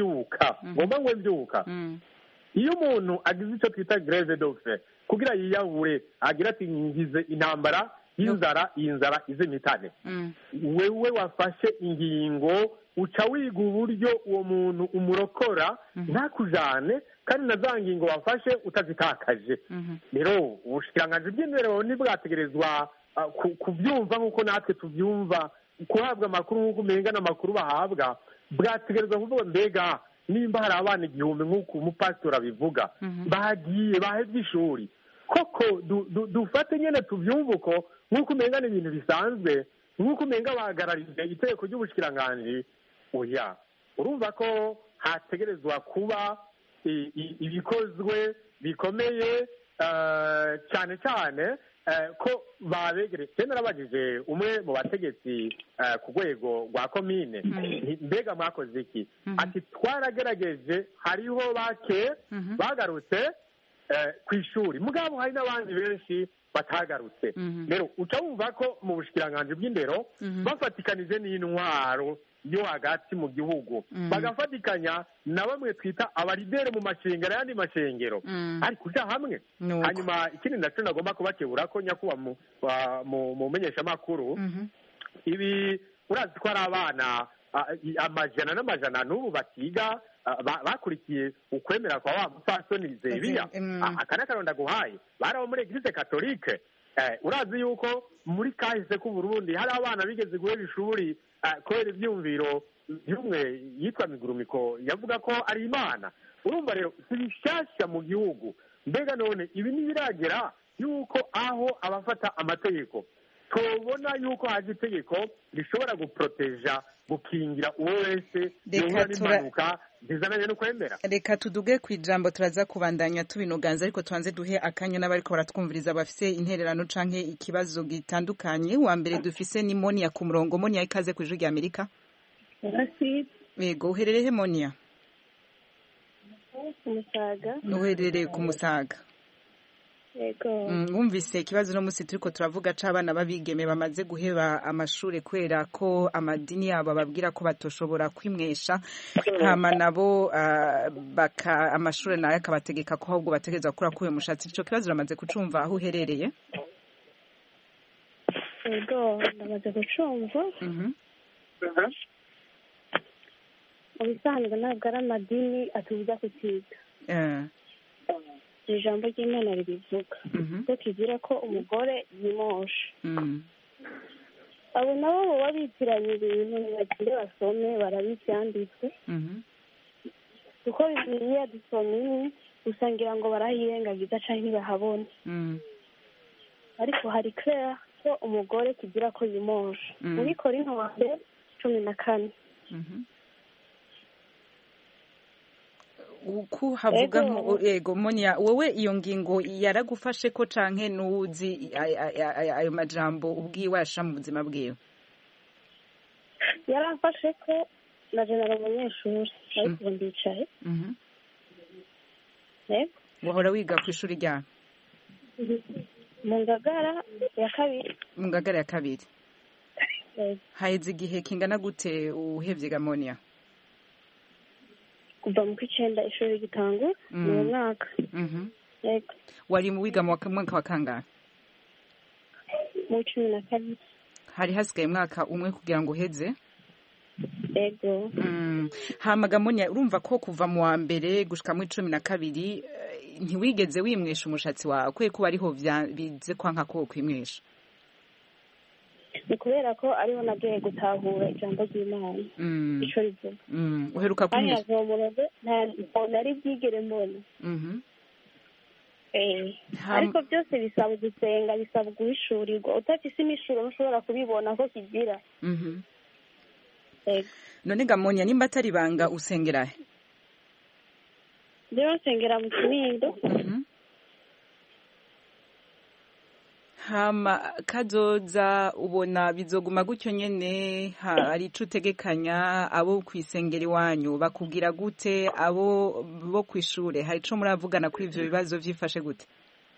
mbyuka iyo umuntu agize icyo twita greve de faim kugira yiyahure, agira ati ngize intambara y'inzara, iyi nzara izimitane, wewe wafashe ingingo uca wiga uburyo uwo muntu umurokora ntakujane, kandi na za ngingo wafashe utazitakaje. Rero ubushikiranganji bw'indero ntibwategerezwa kubyumva nk'uko natwe tubyumva, kuhabwa amakuru nk'uko umenga n'amakuru bahabwa. Bwategerezwa kuvuga mbega nimba hari abana 1000 nk'uko umupasitori abivuga bahevye ishuri, koko dufate nyene tuvyumva uko nk'uko umenga ni ibintu bisanzwe, nk'uko umenga bahagararije itegeko ry'ubushikiranganji. Oya, urumva ko hategerezwa kuba ibikozwe bikomeye cyane cyane ko babegereye. Cyane narabajije umwe mu bategetsi ku rwego rwa komine, mbega mwakoze iki? Ati twaragerageje, hariho bake bagarutse ku ishuri, mugabo hari n'abandi benshi batagarutse. Rero uca wumva ko mu bushikiranganji bw'indero bafatikanije n'intwaro yo hagati mu gihugu, bagafatikanya na bamwe twita abaridere mu mashengero, ayandi mashengero ari kuja hamwe. Hanyuma ikindi naco nagomba kubakebura ko nyakuba mu menyeshamakuru, ibi urazi ko ari abana amajana n'amajana n'ubu batiga bakurikiye ukwemera kwa wa mupfasoni Zebiya. Aka n'akaronda guhaye bari abo muri Eglise Katolike. Urazi yuko muri kahise k'u Burundi hari abana bigeze guhera ishuri kubera ivyumviro by'umwe yitwa Migurumiko yavuga ko ari Imana. Urumva rero si bishasha mu gihugu. Mbega none ibi ntibiragera yuko aho abafata amategeko tubona yuko haje itegeko rishobora guproteja, gukingira uwo wese yahura n'impanuka zizananye no kwemera. Reka tuduge ku ijambo, turaza kubandanya tubinoganza, ariko tuanze duhe akanya n'abariko baratwumviriza bafise intererano canke ikibazo gitandukanye. Wa mbere dufise ni Monia ku murongo. Monia, ikaze ku Ijwi ry'Amerika. Yego, uherereye Monia? Uherereye ku Musaga. Yego. Wumvise ikibazo no musi turiko turavuga c'abana babigeme bamaze guheba amashuri kubera ko amadini yabo babwira ko batoshobora kwimwesha, hama nabo amashuri nayo akabategeka ko ahubwo bategeza gukora kuwe mushatsi. Ico kibazo uramaze kucumva aho uherereye? Yego, ndamaze kucumva. Ubisanzwe ntabwo ari amadini atubuza kukiga. Ijambo ry'Imana ribivuga ko kigira ko umugore yimosha. Abo nabo baba bitiranye ibintu, ntibagire basome barabivyanditse, kuko Bibiliya dusoma usangira ngo barahirengagiza canke ntibahabona. Ariko hari clair ko umugore kigira ko yimosha muri Korinto wa 14. Uku havuga yego Monia, wowe iyo ngingo yaragufashe ko canke nuzi ayo majambo ubwiwe asha mu buzima bwiwe? Yarafashe ko na general umunyeshuri ariko ndicaye. Wahora wiga ku ishuri rya mu Ngagara ya kabiri. Mu Ngagara ya kabiri. Haize igihe kingana gute uhevye ga Monia? kuva mu kw'icenda ishuri gitangura ni uwo mwaka. Yego. Wari mu wiga mu mwaka wa kangahe? Mu 12. Hari hasigaye mwaka umwe kugira ngo uheze? Yego. Hamaga Monia, urumva ko kuva mu wa mbere gushika mu 12 ntiwigeze wimwesha umushatsi wawe kwe kuba ariho bize kwanka ko kwimwesha? Ni kubera ko ariho nagiye gutahura ijambo ry'Imana ico rivuga. Uheruka kumwesha? Nari bwigere mbona. Ariko byose bisaba gusenga, bisaba guhishurirwa. Utafise imishuro ntushobora kubibona ko kigira. None Gamonya, nimba atari banga usengera he? Rero nsengera mu Kinindo. Hama kazoza ubona bizoguma gutyo nyene, hari ico utegekanya? Abo kwisengera iwanyu bakubwira gute? Abo bo kwishure hari ico muravugana kuri ivyo bibazo vyifashe gute?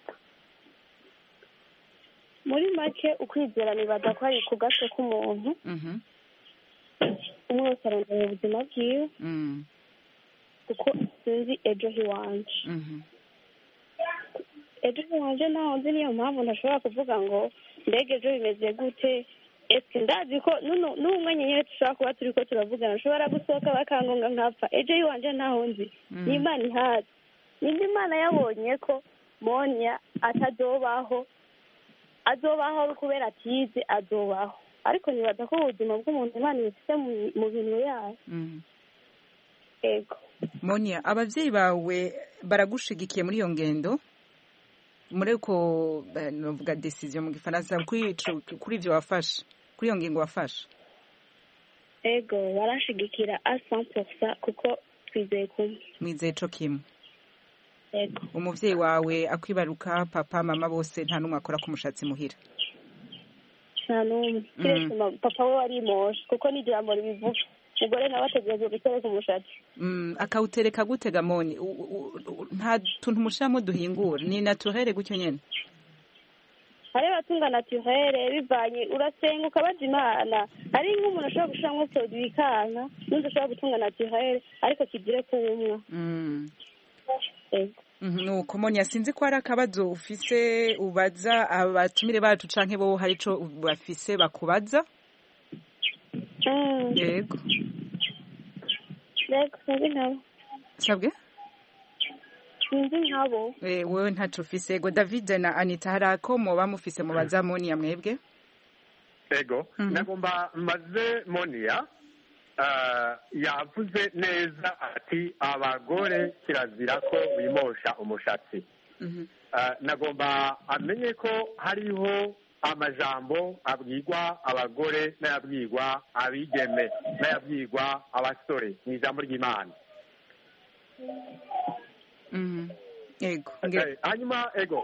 Muri make ukwizera nibaza ko ari ku gace k'umuntu. Umwe wese arondera ubuzima bwiwe. Kuko sinzi ejo hiwanje. Ejo hiwanje naho nzi, niyo mpamvu ntashobora kuvuga ngo mbega ejo bimeze gute. Ese ndazi ko n'umwe nyine dushobora kuba turi ko turavugana ashobora gusohoka bakangonga nkapfa. Ejo hiwanje ntaho nzi. Ni Imana ihazi. Nindi Imana yabonye ko Monia atazobaho. Azobaho kubera atize, azobaho. Ariko nibaza ko ubuzima bw'umuntu Imana ifite mu bintu yayo. Ego. Monia, abavyeyi bawe baragushigikiye muri iyo ngendo? Muri ko novuga decision mu gifaransa kuri ivyo wafashe, kuri iyo ngingo wafashe? Ego, barashigikira 100% kuko twizeye kumwe. Mwizeye co kimwe? Ego. Umuvyeyi wawe akwibaruka, papa mama bose nta numwe akora ku mushatsi muhira? Nta numwe. Kiretse papa we wari moshe kuko ni ijambo ribivuga. Umugore nawe ategereje gutereka umushatsi. Akawutereka gute Gamoni? Nta tuntu mushiramo duhingura, ni naturere gutyo nyene? Hari abatunga naturere bivanye, urasenga ukabaza Imana. Hari nk'umuntu ashobora gushiramwo produit ikanka, n'undi ashobora gutunga naturere ariko kigire kuwumwa. Nuko Monia, sinzi ko hari akabazo ufise ubaza abatumire bacu canke bo hari ico bafise bakubaza? Yego. Yego, sinzi nkabo. Sabwe? Sinzi nkabo. Wewe ntaco ufise. Ego, David na Anita hari ako muba mufise mubaza Monia mwebwe? Ego, nagomba maze Monia yavuze neza ati abagore kirazira ko bimosha umushatsi. Nagomba amenye ko hariho amajambo abwirwa abagore n'ayabwirwa abigeme n'ayabwirwa abasore mu ijambo ry'Imana. Ego. Hanyuma ego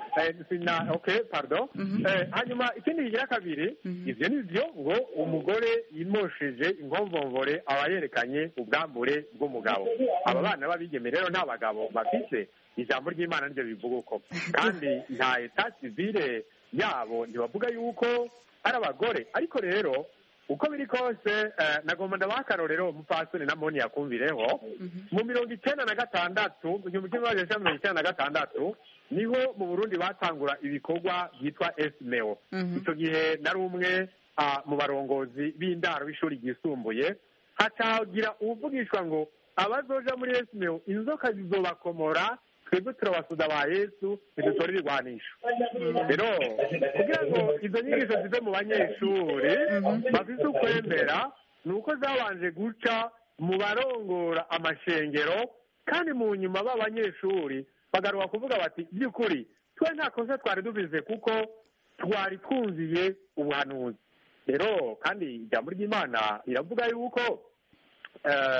hanyuma ikindi kigira kabiri, ivyo nivyo ngo umugore yimosheje inkomvomvore aba yerekanye ubwambure bw'umugabo. Aba bana babigeme rero nta bagabo bafise, ijambo ry'Imana niryo bivuga uko, kandi nta etat civile yabo ntibavuga yuko ari abagore. Ariko rero uko biri kose nagomba ndabakarorero umupastori na Monia yakumvireho mu 1996 niho mu Burundi batangura ibikorwa byitwa SMEO. Icyo gihe nari umwe mu barongozi b'indaro b'ishuri ryisumbuye, hatagira uvugishwa ngo abazoja muri SMEO inzoka zizobakomora, twebwe turabasuda ba Yesu ntidutora ibigwanisho. Rero kugira ngo izo nyigisho zive mu banyeshuri bafite ukwemera, ni uko zabanje guca mu barongora amashengero, kandi mu nyuma b'abanyeshuri bagaruka kuvuga bati by'ukuri twe nta kosa twari dubize kuko twari twumviye ubuhanuzi. Rero kandi ijambo ry'Imana riravuga yuko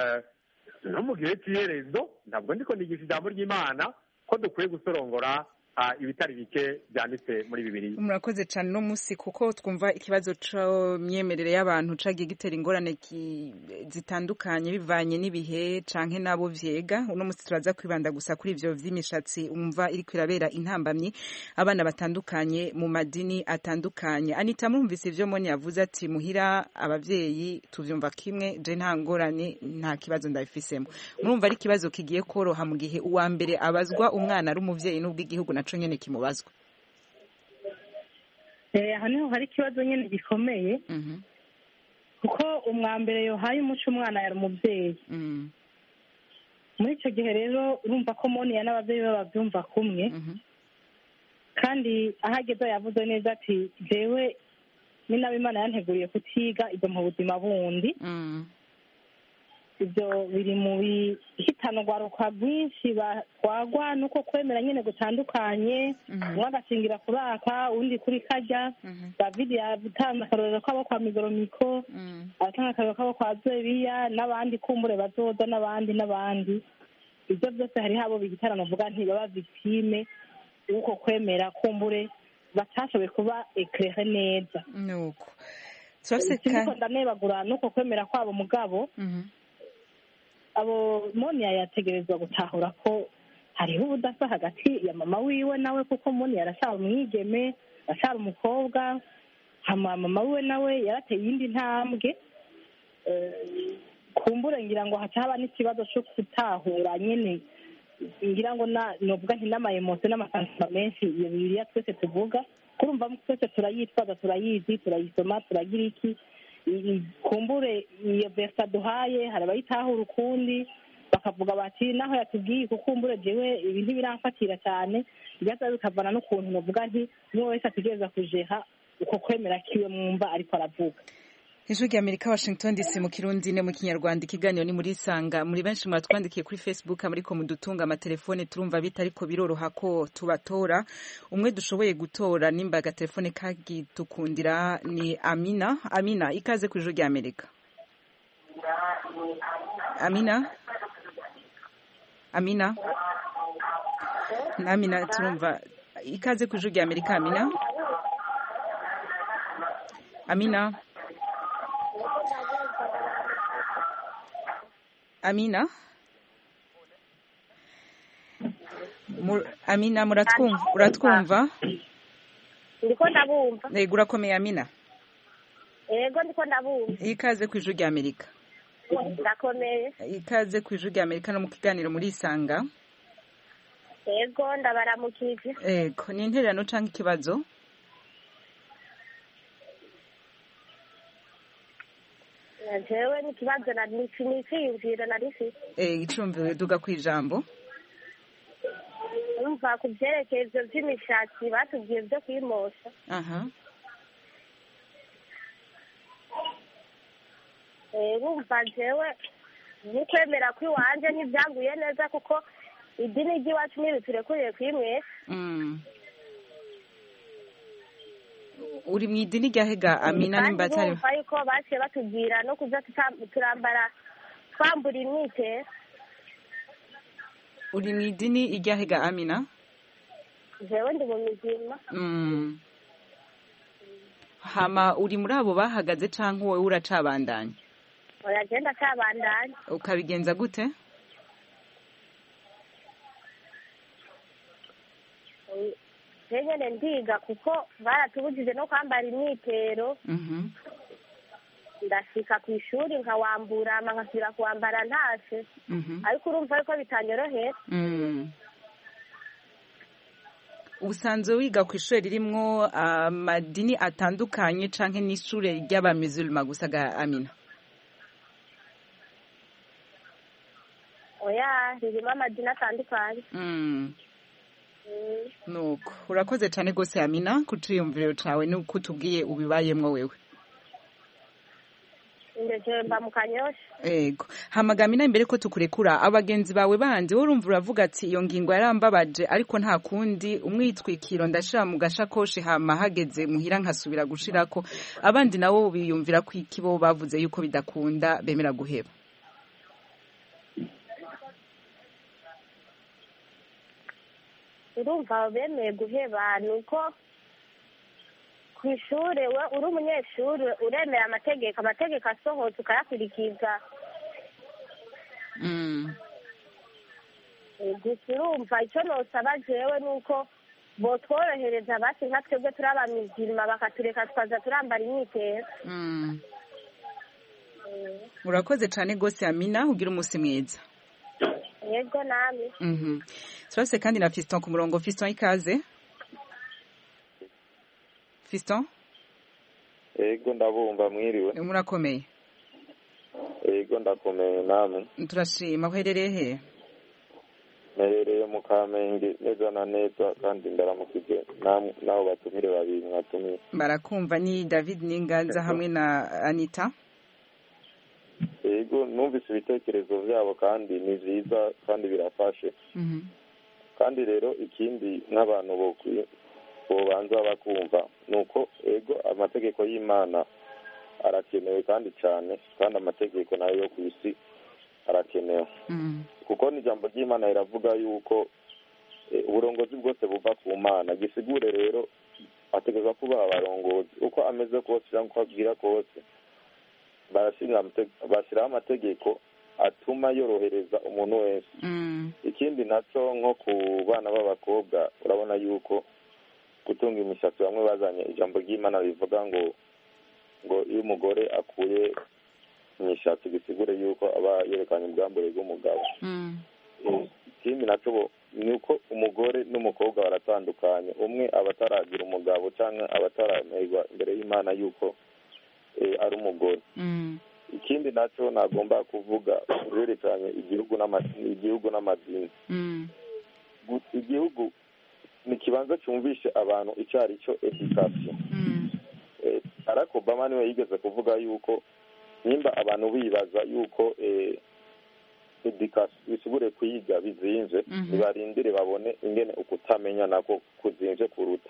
no mu gihe cy'iherezo, ntabwo ndiko ndigisha ijambo ry'Imana ko dukwiye gusorongora ibitari bike byanditse muri Bibiliya. Murakoze cyane no musi kuko twumva ikibazo cyo myemerere y'abantu cagiye gitera ingorane zitandukanye bivanye n'ibihe canke nabo vyega. Uno musi turaza kwibanda gusa kuri ivyo vy'imishatsi umva iri kwirabera intambamyi abana batandukanye mu madini atandukanye. Anita, murumvise ivyo Moni yavuze ati muhira abavyeyi tuvyumva kimwe, je nta ngorane nta kibazo ndabifisemo. Murumva ari kibazo kigiye koroha mu gihe uwa mbere abazwa umwana ari umuvyeyi n'ubwo igihugu naco nyene kimubazwa. Aha niho hari ikibazo nyene gikomeye kuko umwambere yohaye umuco umwana yari umuvyeyi. Muri icyo gihe rero urumva ko Moni n'abavyeyi be bavyumva kumwe kandi ahageze yavuze neza ati jewe ni nawe Imana yanteguriye kutiga ibyo mu buzima bundi. Ibyo biri mu bihitanwa rwinshi batwagwa nuko kwemera nyine gutandukanye, umwe agashingira kuraka undi kuri kajya. David yatanze akarorero kabo kwa Migoromiko, aratanga akarorero kabo kwa Zebiya n'abandi kumbure bazoza n'abandi. Ibyo byose hari habo bigitarana uvuga ntibaba victime uko kwemera kumbure batashoboye kuba éclairé neza. Nuko Siko ndanebagura nuko kwemera kwabo mugabo. Abo Moni yategerezwa gutahura ko hariho ubudasa hagati ya mama wiwe nawe kuko Moni yarashaka umwigeme, ashaka umukobwa, mama wiwe nawe yarateye iyindi ntambwe. Kumbura ngira ngo hacaba n'ikibazo cyo kutahura nyene, ngira ngo novuga nti n'amayemosi n'amasantima menshi iyo Bibiliya twese tuvuga kurumva twese turayitwaza, turayizi, turayisoma, turagira iki. Kumbure iyo versa duhaye hari abayitahura ukundi bakavuga bati naho yatubwiye kukumbure jewe ibi ntibiramfatira cyane, byaza bikavana n'ukuntu novuga nti umwe wese ategereza kujeha uko kwemera kiwe mwumva ariko aravuga. Ijwi ry'Amerika, Washington DC, mu Kirundi ne mu Kinyarwanda. Ikiganiro ni muri Sanga. Muri benshi mwatwandikiye kuri Facebook ariko mudutunga amatelefone turumva bita ariko biroroha ko tubatora. Umwe dushoboye gutora nimba agatelefone kagitukundira ni Amina. Amina, ikaze ku Ijwi ry'Amerika. Amina turumva. Ikaze ku Ijwi ry'Amerika Amina. Amina uratwumva? Ndiko ndabumva. Yego urakomeye Amina? Yego ndiko ndabumva. Ikaze ku Ijwi ry'Amerika. Ndakomeye. Ikaze ku Ijwi ry'Amerika no mu kiganiro muri Isanga. Yego ndabaramukije. Yego ni intererano canke ikibazo? Jewe ni kibazo na nifiyumvira na risi. Icumviwe duga kwijambo. Umva ku byerekezo by'imishatsi batubwiye byo kwimosha. Umva jewe ni kwemera kwiwanje ntibyanguye neza kuko idini ry'iwacu ntibiturekuriye kwimwesha. Uri mu idini ryahega Amina nimba atari? Umva yuko baciye batubwira no kuza turambara twambura imyitero. Uri mu idini iryahega Amina? Jewe ndi mu mizima. Hama uri muri abo bahagaze canke wowe uracabandanya? Oya genda cabandanya. Ukabigenza gute? Nyene ndiga kuko baratubujije no kwambara imyitero. Ndashika ku ishuri nkawambura nkasubira kuwambara ntashe. Ariko urumva yuko bitanyorohera. Usanzwe wiga ku ishuri ririmwo amadini atandukanye canke n'ishure ry'abamusulma gusa ga Amina? Oya ririmo amadini atandukanye. Nuko urakoze cyane gose Amina kuciyumviro cawe nuko tubwiye ubibayemwo wewe. Ndeje mba mu Kanyosha. Yego hamagamina imbere ko tukurekura abagenzi bawe bandi urumva uravuga ati iyo ngingo yarambabaje ariko nta kundi umwitwikiro ndashira mu gashakoshi hama hageze muhira nkasubira gushirako abandi nabo biyumvira ko ikibo bavuze yuko bidakunda bemera guheba. urumva bemeye guheba ni uko ku ishuri we uri umunyeshuri uremera amategeko asohotse ukayakurikiza gusa urumva icyo nosaba jewe ni uko botworohereza basi nka twebwe turi abamizima bakatureka tukaza turambara imyitero. Urakoze cyane rwose Amina, ugira umunsi mwiza. Yego namwe. Turase kandi na Fiston ku murongo. Fiston, ikaze. Fiston? Yego ndabumva, mwiriwe. Murakomeye? Yego ndakomeye namwe. Turashima. Uherereye he? Merereye mu Kamenge neza na neza kandi ndaramukije naho batumire babiri mwatumiye. Barakumva. Ni David Ninganza hamwe na Anita. Yego numvise ibitekerezo byabo kandi ni byiza kandi birafashe. Kandi rero ikindi nk'abantu bobanza bakumva nuko ego amategeko y'Imana arakenewe kandi cyane, kandi amategeko nayo yo ku isi arakenewe. Kuko n'ijambo ry'Imana riravuga yuko uburongozi bwose buva ku Mana. Gisigure rero ategeka kubaha abarongozi uko ameze kose cyangwa uko abwira kose, bashyiraho amategeko atuma yorohereza umuntu wese. Ikindi nacyo nko ku bana b'abakobwa urabona yuko gutunga imishatsi bamwe bazanye ijambo ry'Imana rivuga ngo iyo umugore akuye imishatsi bisigure yuko aba yerekanye ubwambure bw'umugabo. Ikindi nacyo ni uko umugore n'umukobwa baratandukanye, umwe aba ataragira umugabo cyangwa aba ataramerwa imbere y'Imana yuko ari umugore. Ikindi nacyo nagomba kuvuga byerekanye igihugu n'amadini. Igihugu ni ikibanza cyumvishe abantu icyo ari cyo education. Barack Obama niwe yigeze kuvuga yuko nimba abantu bibaza yuko education bisubure kwiga bizinze, nibarindire babone ingene ukutamenya nako kuzinze kuruta.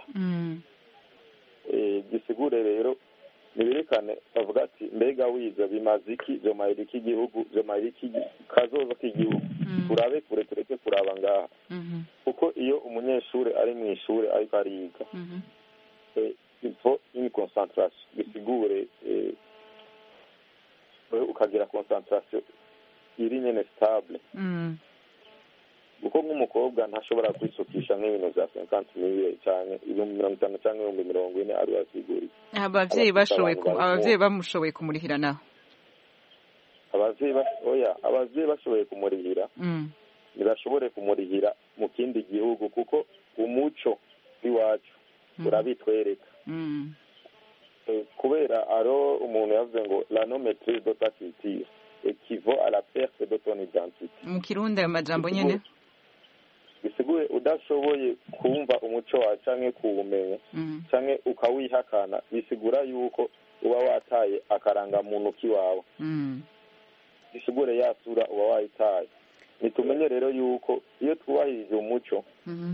Gisigure rero niberekane bavuga ati mbega wize bimaze iki, byomarira iki igihugu, byomarira iki kazoza k'igihugu. Turabe kure tureke kuraba ngaha. Kuko iyo umunyeshuri ari mu ishuri ariko ariga il faut une concentration. Gisigure ukagira concentration iri nyene stable. Kuko nk'umukobwa ntashobora kwisukisha nk'ibintu bya 50,000 cyane 50 cyangwa 40 ari yasiguriye. Abavyeyi bamushoboye kumurihira naho. Abavyeyi bashoboye kumurihira ntibashobore kumurihira mu kindi gihugu, kuko umuco w'iwacu urabitwereka. Kubera aro umuntu yavuze ngo la non maîtrise de ta culture équivaut à la perte de ton identité. Mu Kirundi ayo majambo nyene bisiguye udashoboye kumva umuco wawe canke kuwumenya canke ukawihakana, bisigura yuko uba wataye akaranga muntu kiwawe. Bisigure yasura uba wayitaye. Nitumenye rero yuko iyo twubahirije umuco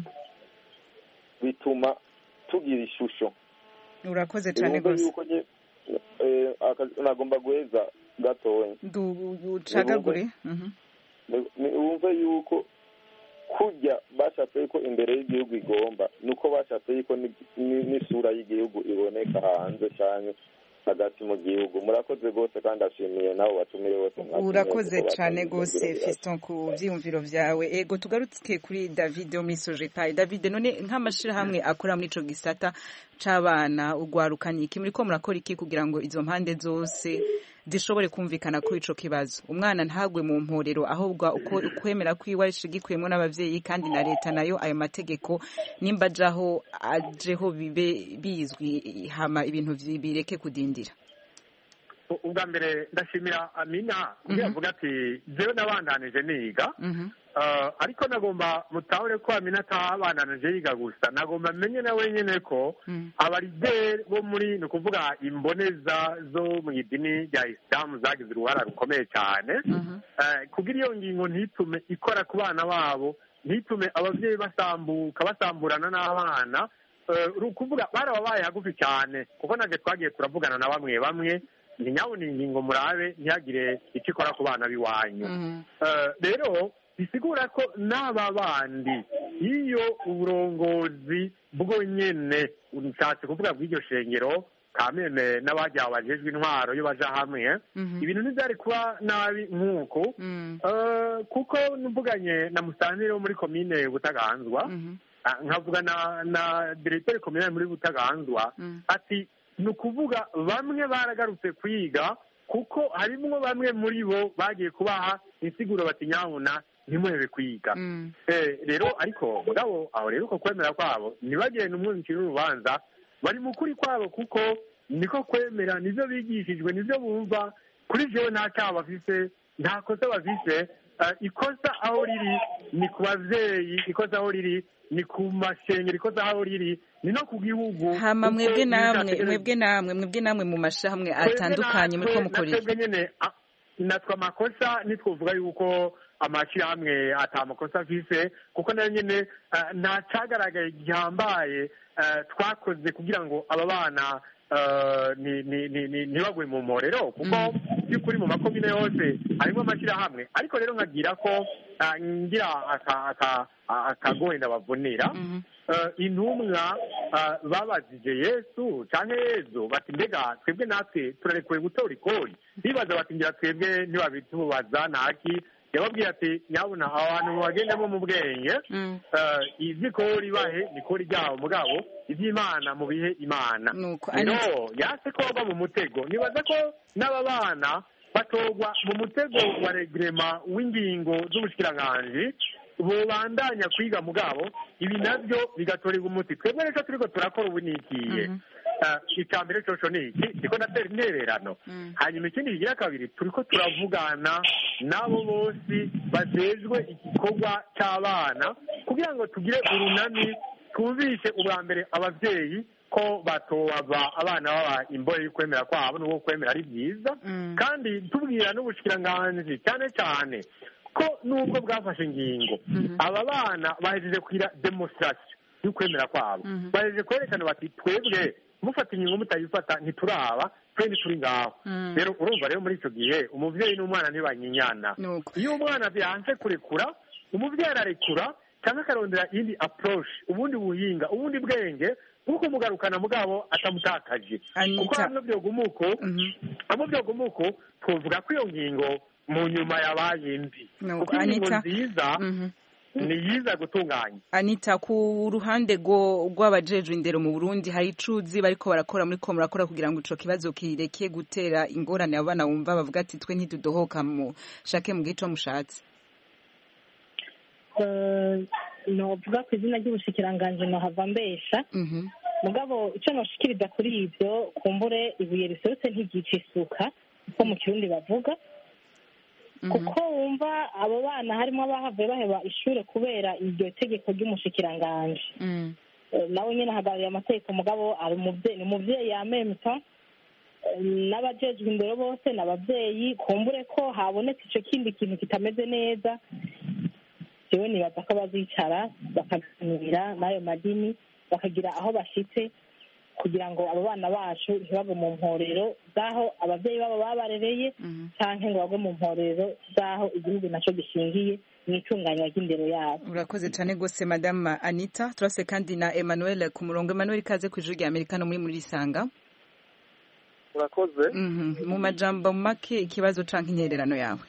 bituma tugira ishusho. Urakoze cyane gose. Nagomba guheza gatoya ucagagure. Wumve yuko kujya bashatse yuko imbere y'igihugu igomba nuko bashatse yuko n'isura y'igihugu iboneka hanze cyane hagati mu gihugu. Murakoze gose kandi ashimiye nabo batumire bose. Urakoze cyane gose Fiston ku vyiyumviro vyawe. Ego tugarutse kuri David Omisojepai. David, none nk'amashira hamwe akora muri ico gisata c'abana ugwarukanye iki, muri ko murakora iki kugira ngo izo mpande zose zishobore kumvikana kuri ico kibazo? Umwana ntagwe mu mporero, ahubwo uko kwemera kwiwe ashigikuyemo n'abavyeyi, kandi na leta nayo ayo mategeko nimba ajeho bibe bizwi, hama ibintu bireke kudindira. Ubwa mbere ndashimira Amina kugira avuga ati jewe nabandanije niga, ariko nagomba mutahure ko Amina atabandanije yiga gusa, nagomba menye nawe nyene ko abarideri bo muri ni ukuvuga imboneza zo mu idini rya Islam zagize uruhara rukomeye cyane kugira iyo ngingo ntitume ikora ku bana babo, ntitume abavyeyi basamburana n'abana. Ukuvuga barababaye hagufi cyane, kuko nage twagiye turavugana na bamwe ntinyabona ingingo murabe ntihagire icyo ikora ku bana biwanyu. Rero bisigura ko n'aba bandi iyo uburongozi bwonyene nshatse kuvuga bw'iryo shengero kameme n'abajya bajejwe intwaro iyo baja hamwe ibintu ntibyari kuba nabi nk'uko kuko mvuganye na musanteri wo muri komine Butaganzwa nkavuga na diregiteri komine muri Butaganzwa ati ni ukuvuga bamwe baragarutse kwiga kuko harimwo bamwe muri bo bagiye kubaha insiguro bati nyabuna ntimwebe kwiga rero ariko mugabo aho rero uko kwemera kwabo ntibagende umwumvikira urubanza bari mu kuri kwabo kuko niko kwemera nivyo bigishijwe nivyo bumva kuri jewe nta cyaha bafise nta kosa bafise ikosa aho riri ni ku bavyeyi ikosa aho riri ni ku mashengero ikosa aho riri ni no ku gihugu hama mwebwe namwe mu mashamwe atandukanye muri ko mukorera nyene natwe amakosa nitwovuga yuko amashirahamwe ata amakosa afise kuko nayo nyene nta cagaragaye gihambaye twakoze kugira ngo aba bana ntibagwe mu mporero kuko by'ukuri mu makomine yose harimo amashirahamwe ariko rero nkagira ko ngira akagohenda bavunira intumwa babajije Yesu canke Yezu bati mbega twebwe natwe turarekuwe gutora ikori bibaza bati ngira twebwe ntibabitubaza naki yababwiye ati nyabuna aho hantu mubagendemo mu bwenge ivy'ikori bahe nikori ryabo mugabo ivy'Imana mu bihe Imana rero yase ko bava mu mutego nibaza ko n'aba bana batogwa mu mutego wa regrema w'ingingo z'ubushikiranganji bubandanya kwiga mugabo ibi navyo bigatorerwa umuti twebwe rero turiko turakora ubu nikiye icambere coco niki ndiko ndatera intererano hanyuma ikindi kigira kabiri turiko turavugana nabo bose bajejwe igikorwa c'abana kugira ngo tugire urunani twumvishe ubwa mbere abavyeyi ko batobava abana baba imbohe y'ukwemera kwabo n'ubwo kwemera ari byiza kandi tubwira n'ubushikiranganji cyane cyane ko nubwo bwafashe ingingo aba bana bahejeje kugira demonstration y'ukwemera kwabo bahejeje kwerekana bati twebwe mufata ingingo mutayifata ntituraba twende turi ngaho rero urumva rero muri icyo gihe umuvyeyi n'umwana ntibanyinyana iyo umwana byanse kurekura umuvyeyi ararekura cyangwa akarondera indi approach ubundi buhinga ubundi bwenge kuko mugarukana mugabo atamutakaje kuko hamwe byogumuko twovuga ko iyo ngingo mu nyuma yabaye mbi kuko ingingo nziza ni yiza gutunganya. Anita, ku ruhande rw'abajejwe indero mu Burundi hari icuzi bariko barakora muri ko murakora kugira ngo ico kibazo kireke gutera ingorane abana bumva bavuga ati twe ntidudohoka mu shake mu gico mushatse. Novuga ku izina ry'ubushikiranganje no hava mbesha mugabo ico noshikiriza kuri ivyo kumbure ibuye riserutse ntigica isuka ko mu Kirundi bavuga kuko wumva abo bana harimo abahavuye baheba ishure kubera iryo tegeko ry'umushikiranganje nawe nyene hagarariye amategeko mugabo ari umuvyeyi yamemta n'abajejwe indero bose n'abavyeyi kumbure ko habonetse ico kindi kintu kitameze neza jewe nibaza ko bazicara bakaganira n'ayo madini bakagira aho bashitse kugira ngo abo bana bacu ntibagwe mu mporero z'aho abavyeyi babo babarereye canke ngo bagwe mu mporero z'aho igihugu naco gishingiye mw'itunganywa ry'indero yabo. Urakoze cane gose Madame Anita. Turase kandi na Emmanuel ku murongo. Emmanuel, kaze kw'ijuru rya Amerika no muri Risanga. Urakoze. Mu majambo make ikibazo canke intererano yawe?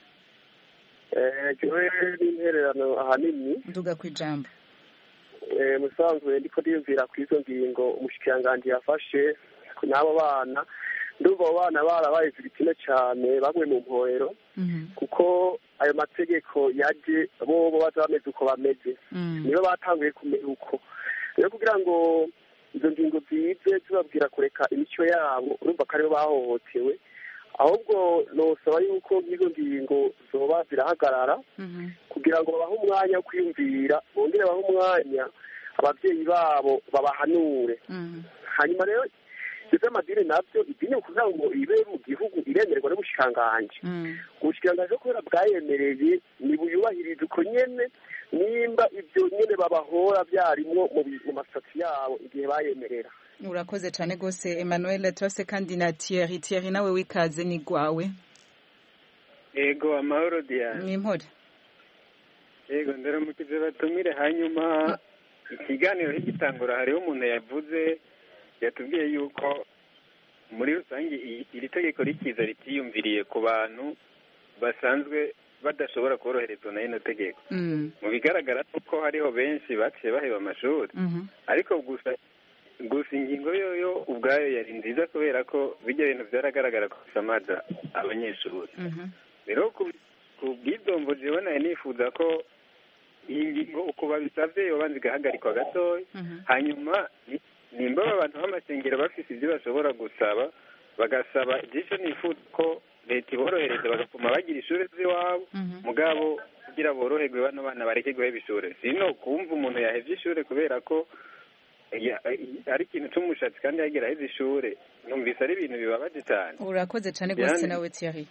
Jewe n'intererano ahanini nduga kwijambo. Musanzwe ndiko ndiyumvira kw'izo ngingo umushikiranganje yafashe n'abo bana ndumva abo bana barabaye victime cyane bamwe mu mporero kuko ayo mategeko yaje bo baza bameze uko bameze nibo batanguye kumera uko rero kugira ngo izo ngingo zize zibabwira kureka imico yabo urumva ko aribo bahohotewe ahubwo nosaba yuko nk'izo ngingo zoba zirahagarara kugira ngo babahe umwanya wo kwiyumvira bongere bahe umwanya abavyeyi babo babahanure hanyuma rero ivyo amadini navyo idini kugira ngo ibe mu gihugu iremererwa n'ubushikanganje ubushikanganje kubera bwayemereye nibuyubahiriza uko nyene nimba ivyo nyene babahora vyarimwo mu masatsi yabo igihe bayemerera. Urakoze cane gose Emmanuel. Turase kandi na Thierry nawe wikaze ni gwawe. Ego amahoro Diane. Ni mpore. yego ndaramukije batumire. hanyuma ikiganiro gitangura hariho umuntu yavuze yatubwiye yuko muri rusange iri tegeko rikiza ritiyumviriye ku bantu basanzwe badashobora koroherezwa na rino tegeko. Mu bigaragara nuko hariho benshi baciye baheba amashuri, ariko gusa ingingo yo ubwayo yari nziza kubera ko bijya bintu byaragaragara ko bisamaza abanyeshuri. Rero ku bw'ibyo jewe nayo nifuza ko iyi ngingo uko babisabye yobanza igahagarikwa gatoya, hanyuma nimba abantu b'amasengero bafite ibyo bashobora gusaba bagasaba igice nifuza ko leta iborohereza bagatuma bagira ishuri z'iwabo mugabo kugira boroherwe bano bana bareke guheba ishuri. Sino kumva umuntu yahevye ishuri kubera ko ari ikintu c'umushatsi kandi yagira aheze ishuri, numvise ari ibintu bibabaje cyane. Urakoze cyane rwose nawe Thierry.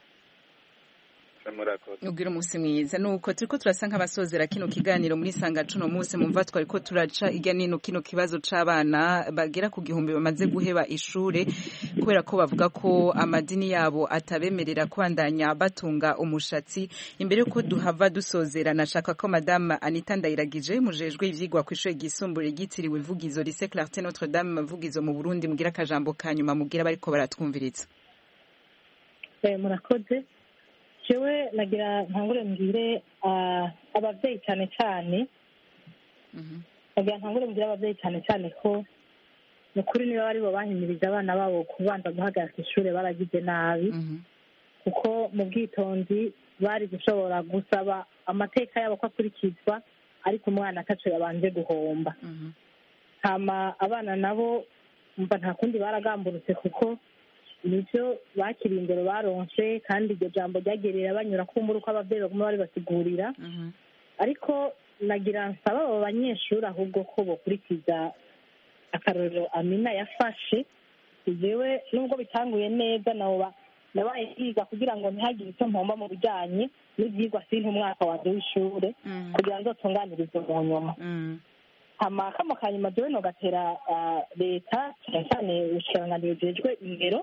Ubwira umunsi mwiza. Nuko turiko turasa nk'abasozera kino kiganiro muri sanga cuno munsi mumva twariko turaca irya nino kino kibazo c'abana bagera ku 1000 bamaze guheba ishure kubera ko bavuga ko amadini yabo atabemerera kwandanya batunga umushatsi. Imbere ko duhava dusozera nashaka ko Madame Anita Ndayiragije mujejwe ivyigwa ku ishure gisumbuye gitiriwe Vugizo Lycée Clarté Notre Dame Vugizo mu Burundi mugira akajambo kanyuma mugira bariko baratwumviriza. Murakoze. Jewe nagira ntangure mbwire abavyeyi cyane cyane ko nukuri niba bari bo bahimiriza abana babo kubanza guhagarika ishure baragize nabi, kuko mu bwitonzi bari gushobora gusaba amateka yabo ko akurikizwa ariko umwana ataco yabanje guhomba. Hama abana nabo mva nta kundi baragamburutse kuko nivyo bakiri imbere baronse kandi iryo jambo ryagerera banyura kumbura uko abavyeyi baguma bari basigurira. Ariko nagira nsaba abo banyeshuri ahubwo ko bokurikiza akarorero Amina yafashe. Jewe nubwo bitanguye neza nabaye yiga kugira ngo ntihagire icyo mpomba mu bijanye n'ivyigwa sinta umwaka wanje w'ishure kugira ngo nzotunganirize mu nyuma. Hama kamo kanyuma jewe nogatera leta cyane cyane ubushikiranganji bujejwe indero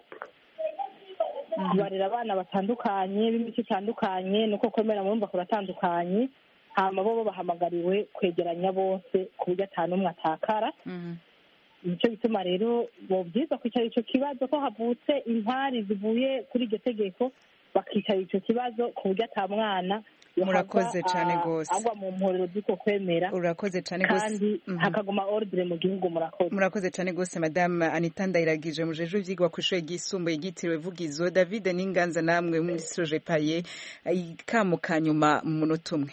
kubarera abana batandukanye b'imico itandukanye nuko kwemera murumva kuratandukanye. Hama bo bahamagariwe kwegeranya bose ku buryo atanumwe atakara. Nico bituma rero bobyiza kwicara ico kibazo ko havutse impari zivuye kuri iryo tegeko bakicara ico kibazo ku buryo ata mwana murakoze cyane gose agwa mu mporero ziko kwemera. Urakoze cyane gose kandi hakaguma ordre mu gihugu. Murakoze cyane gose Madame Anita Ndayiragije mujejwe ivyigwa ku ishure gisumbuye gitiriwe Vugizo. David Ninganza namwe muri Soje Paye ikamu kanyuma mu munota umwe.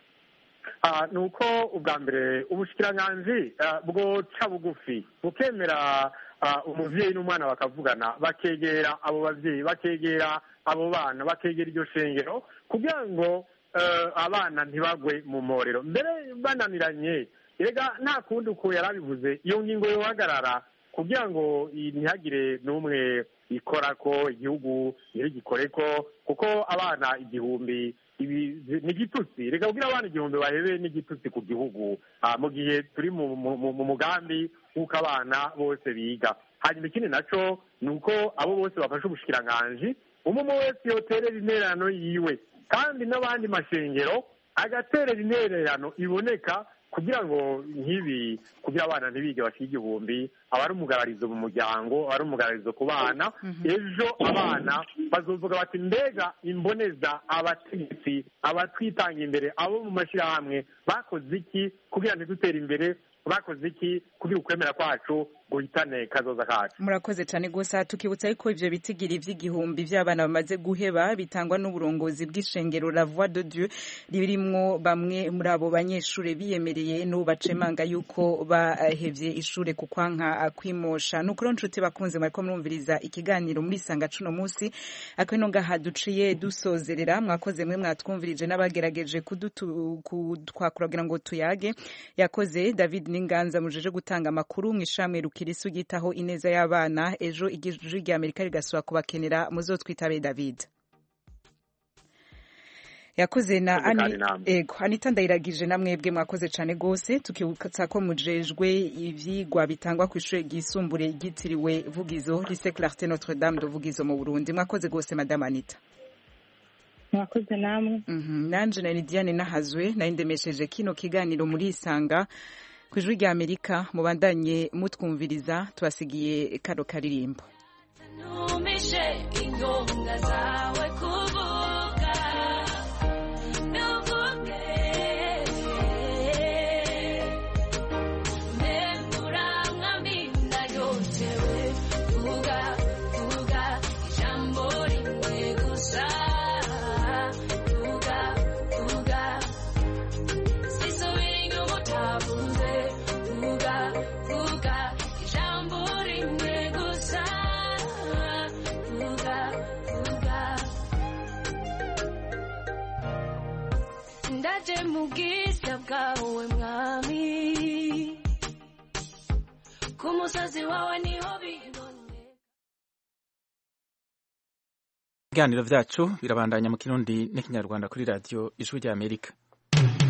Nuko ubwa mbere ubushikiranganji bwoca bugufi bukemera umuvyeyi n'umwana bakavugana bakegera abo bavyeyi bakegera abo bana bakegera iryo shengero kugira ngo abana ntibagwe mu mporero mbere bananiranye. Erega nta kundi uko yarabivuze iyo ngingo yohagarara kugira ngo ntihagire n'umwe ikora ko igihugu ntigikoreko kuko abana 1000 ni igitutsi. Reka kugira abana 1000 bahebe n'igitutsi ku gihugu mu gihe turi mu mugambi w'uko abana bose biga. Hanyuma ikindi naco ni uko abo bose bafashe ubushikiranganji umwe wese yoterera intererano yiwe kandi n'abandi mashengero agaterera intererano iboneka kugira ngo nk'ibi kugira abana ntibige bashike 1000 abari umugararizo mu muryango abari umugararizo ku bana. Ejo abana bazovuga bati mbega imboneza abategetsi abatwitanga imbere abo mu mashirahamwe bakoze iki kugira ngo dutere imbere, bakoze iki kugira ukwemera kwacu guhitane kazoza kacu. Murakoze cyane gose. Tukibutsa yuko ivyo bitigiri vy'igihumbi vy'abana bamaze guheba bitangwa n'uburongozi bw'ishengero La Voix de Dieu ririmwo bamwe muri abo banyeshure biyemereye n'ubacemanga yuko bahevye ishure kukwanka kwimosha. Nukuri nshuti bakunze mariko murumviriza ikiganiro muri sanga cuno munsi akwino ngaha duciye dusozerera. Mwakoze mwe mwatwumvirije n'abagerageje twakuragira ngo tuyage. Yakoze David Ninganza mujeje gutanga amakuru mw'ishamwe Kirisi gitaho ineza y'abana. Ejo igijuru rya Amerika rigasura kubakenera muzotwitabe David. Yakoze na Anita Ndayiragije namwebwe mwakoze cyane gose. Tukibutsa ko mujejwe ivyigwa bitangwa ku ishure gisumbuye gitiriwe Vugizo Lycée Clarté Notre Dame de Vugizo mu Burundi. Mwakoze gose Madame Anita. mwakoze namwe. Nanje na Lidiane Nahazwe nayindemesheje kino kiganiro muri Isanga ku ijwi rya Amerika. Mubandanye mutwumviriza, tubasigiye karo karirimbo. Numishe ingonga zawe kuvuga nuvuge memura mwamina yotewe vuga vuga ijambo rimwe gusa vuga vuga sisubira inyuma utavuze vuga vuga ijambo rimwe gusa ndaje mu bwiza bwawe mwami ku musozi wawe niho bibone. Ibiganiro vyacu birabandanya mu Kirundi n'ikinyarwanda kuri radio Ijwi rya Amerika.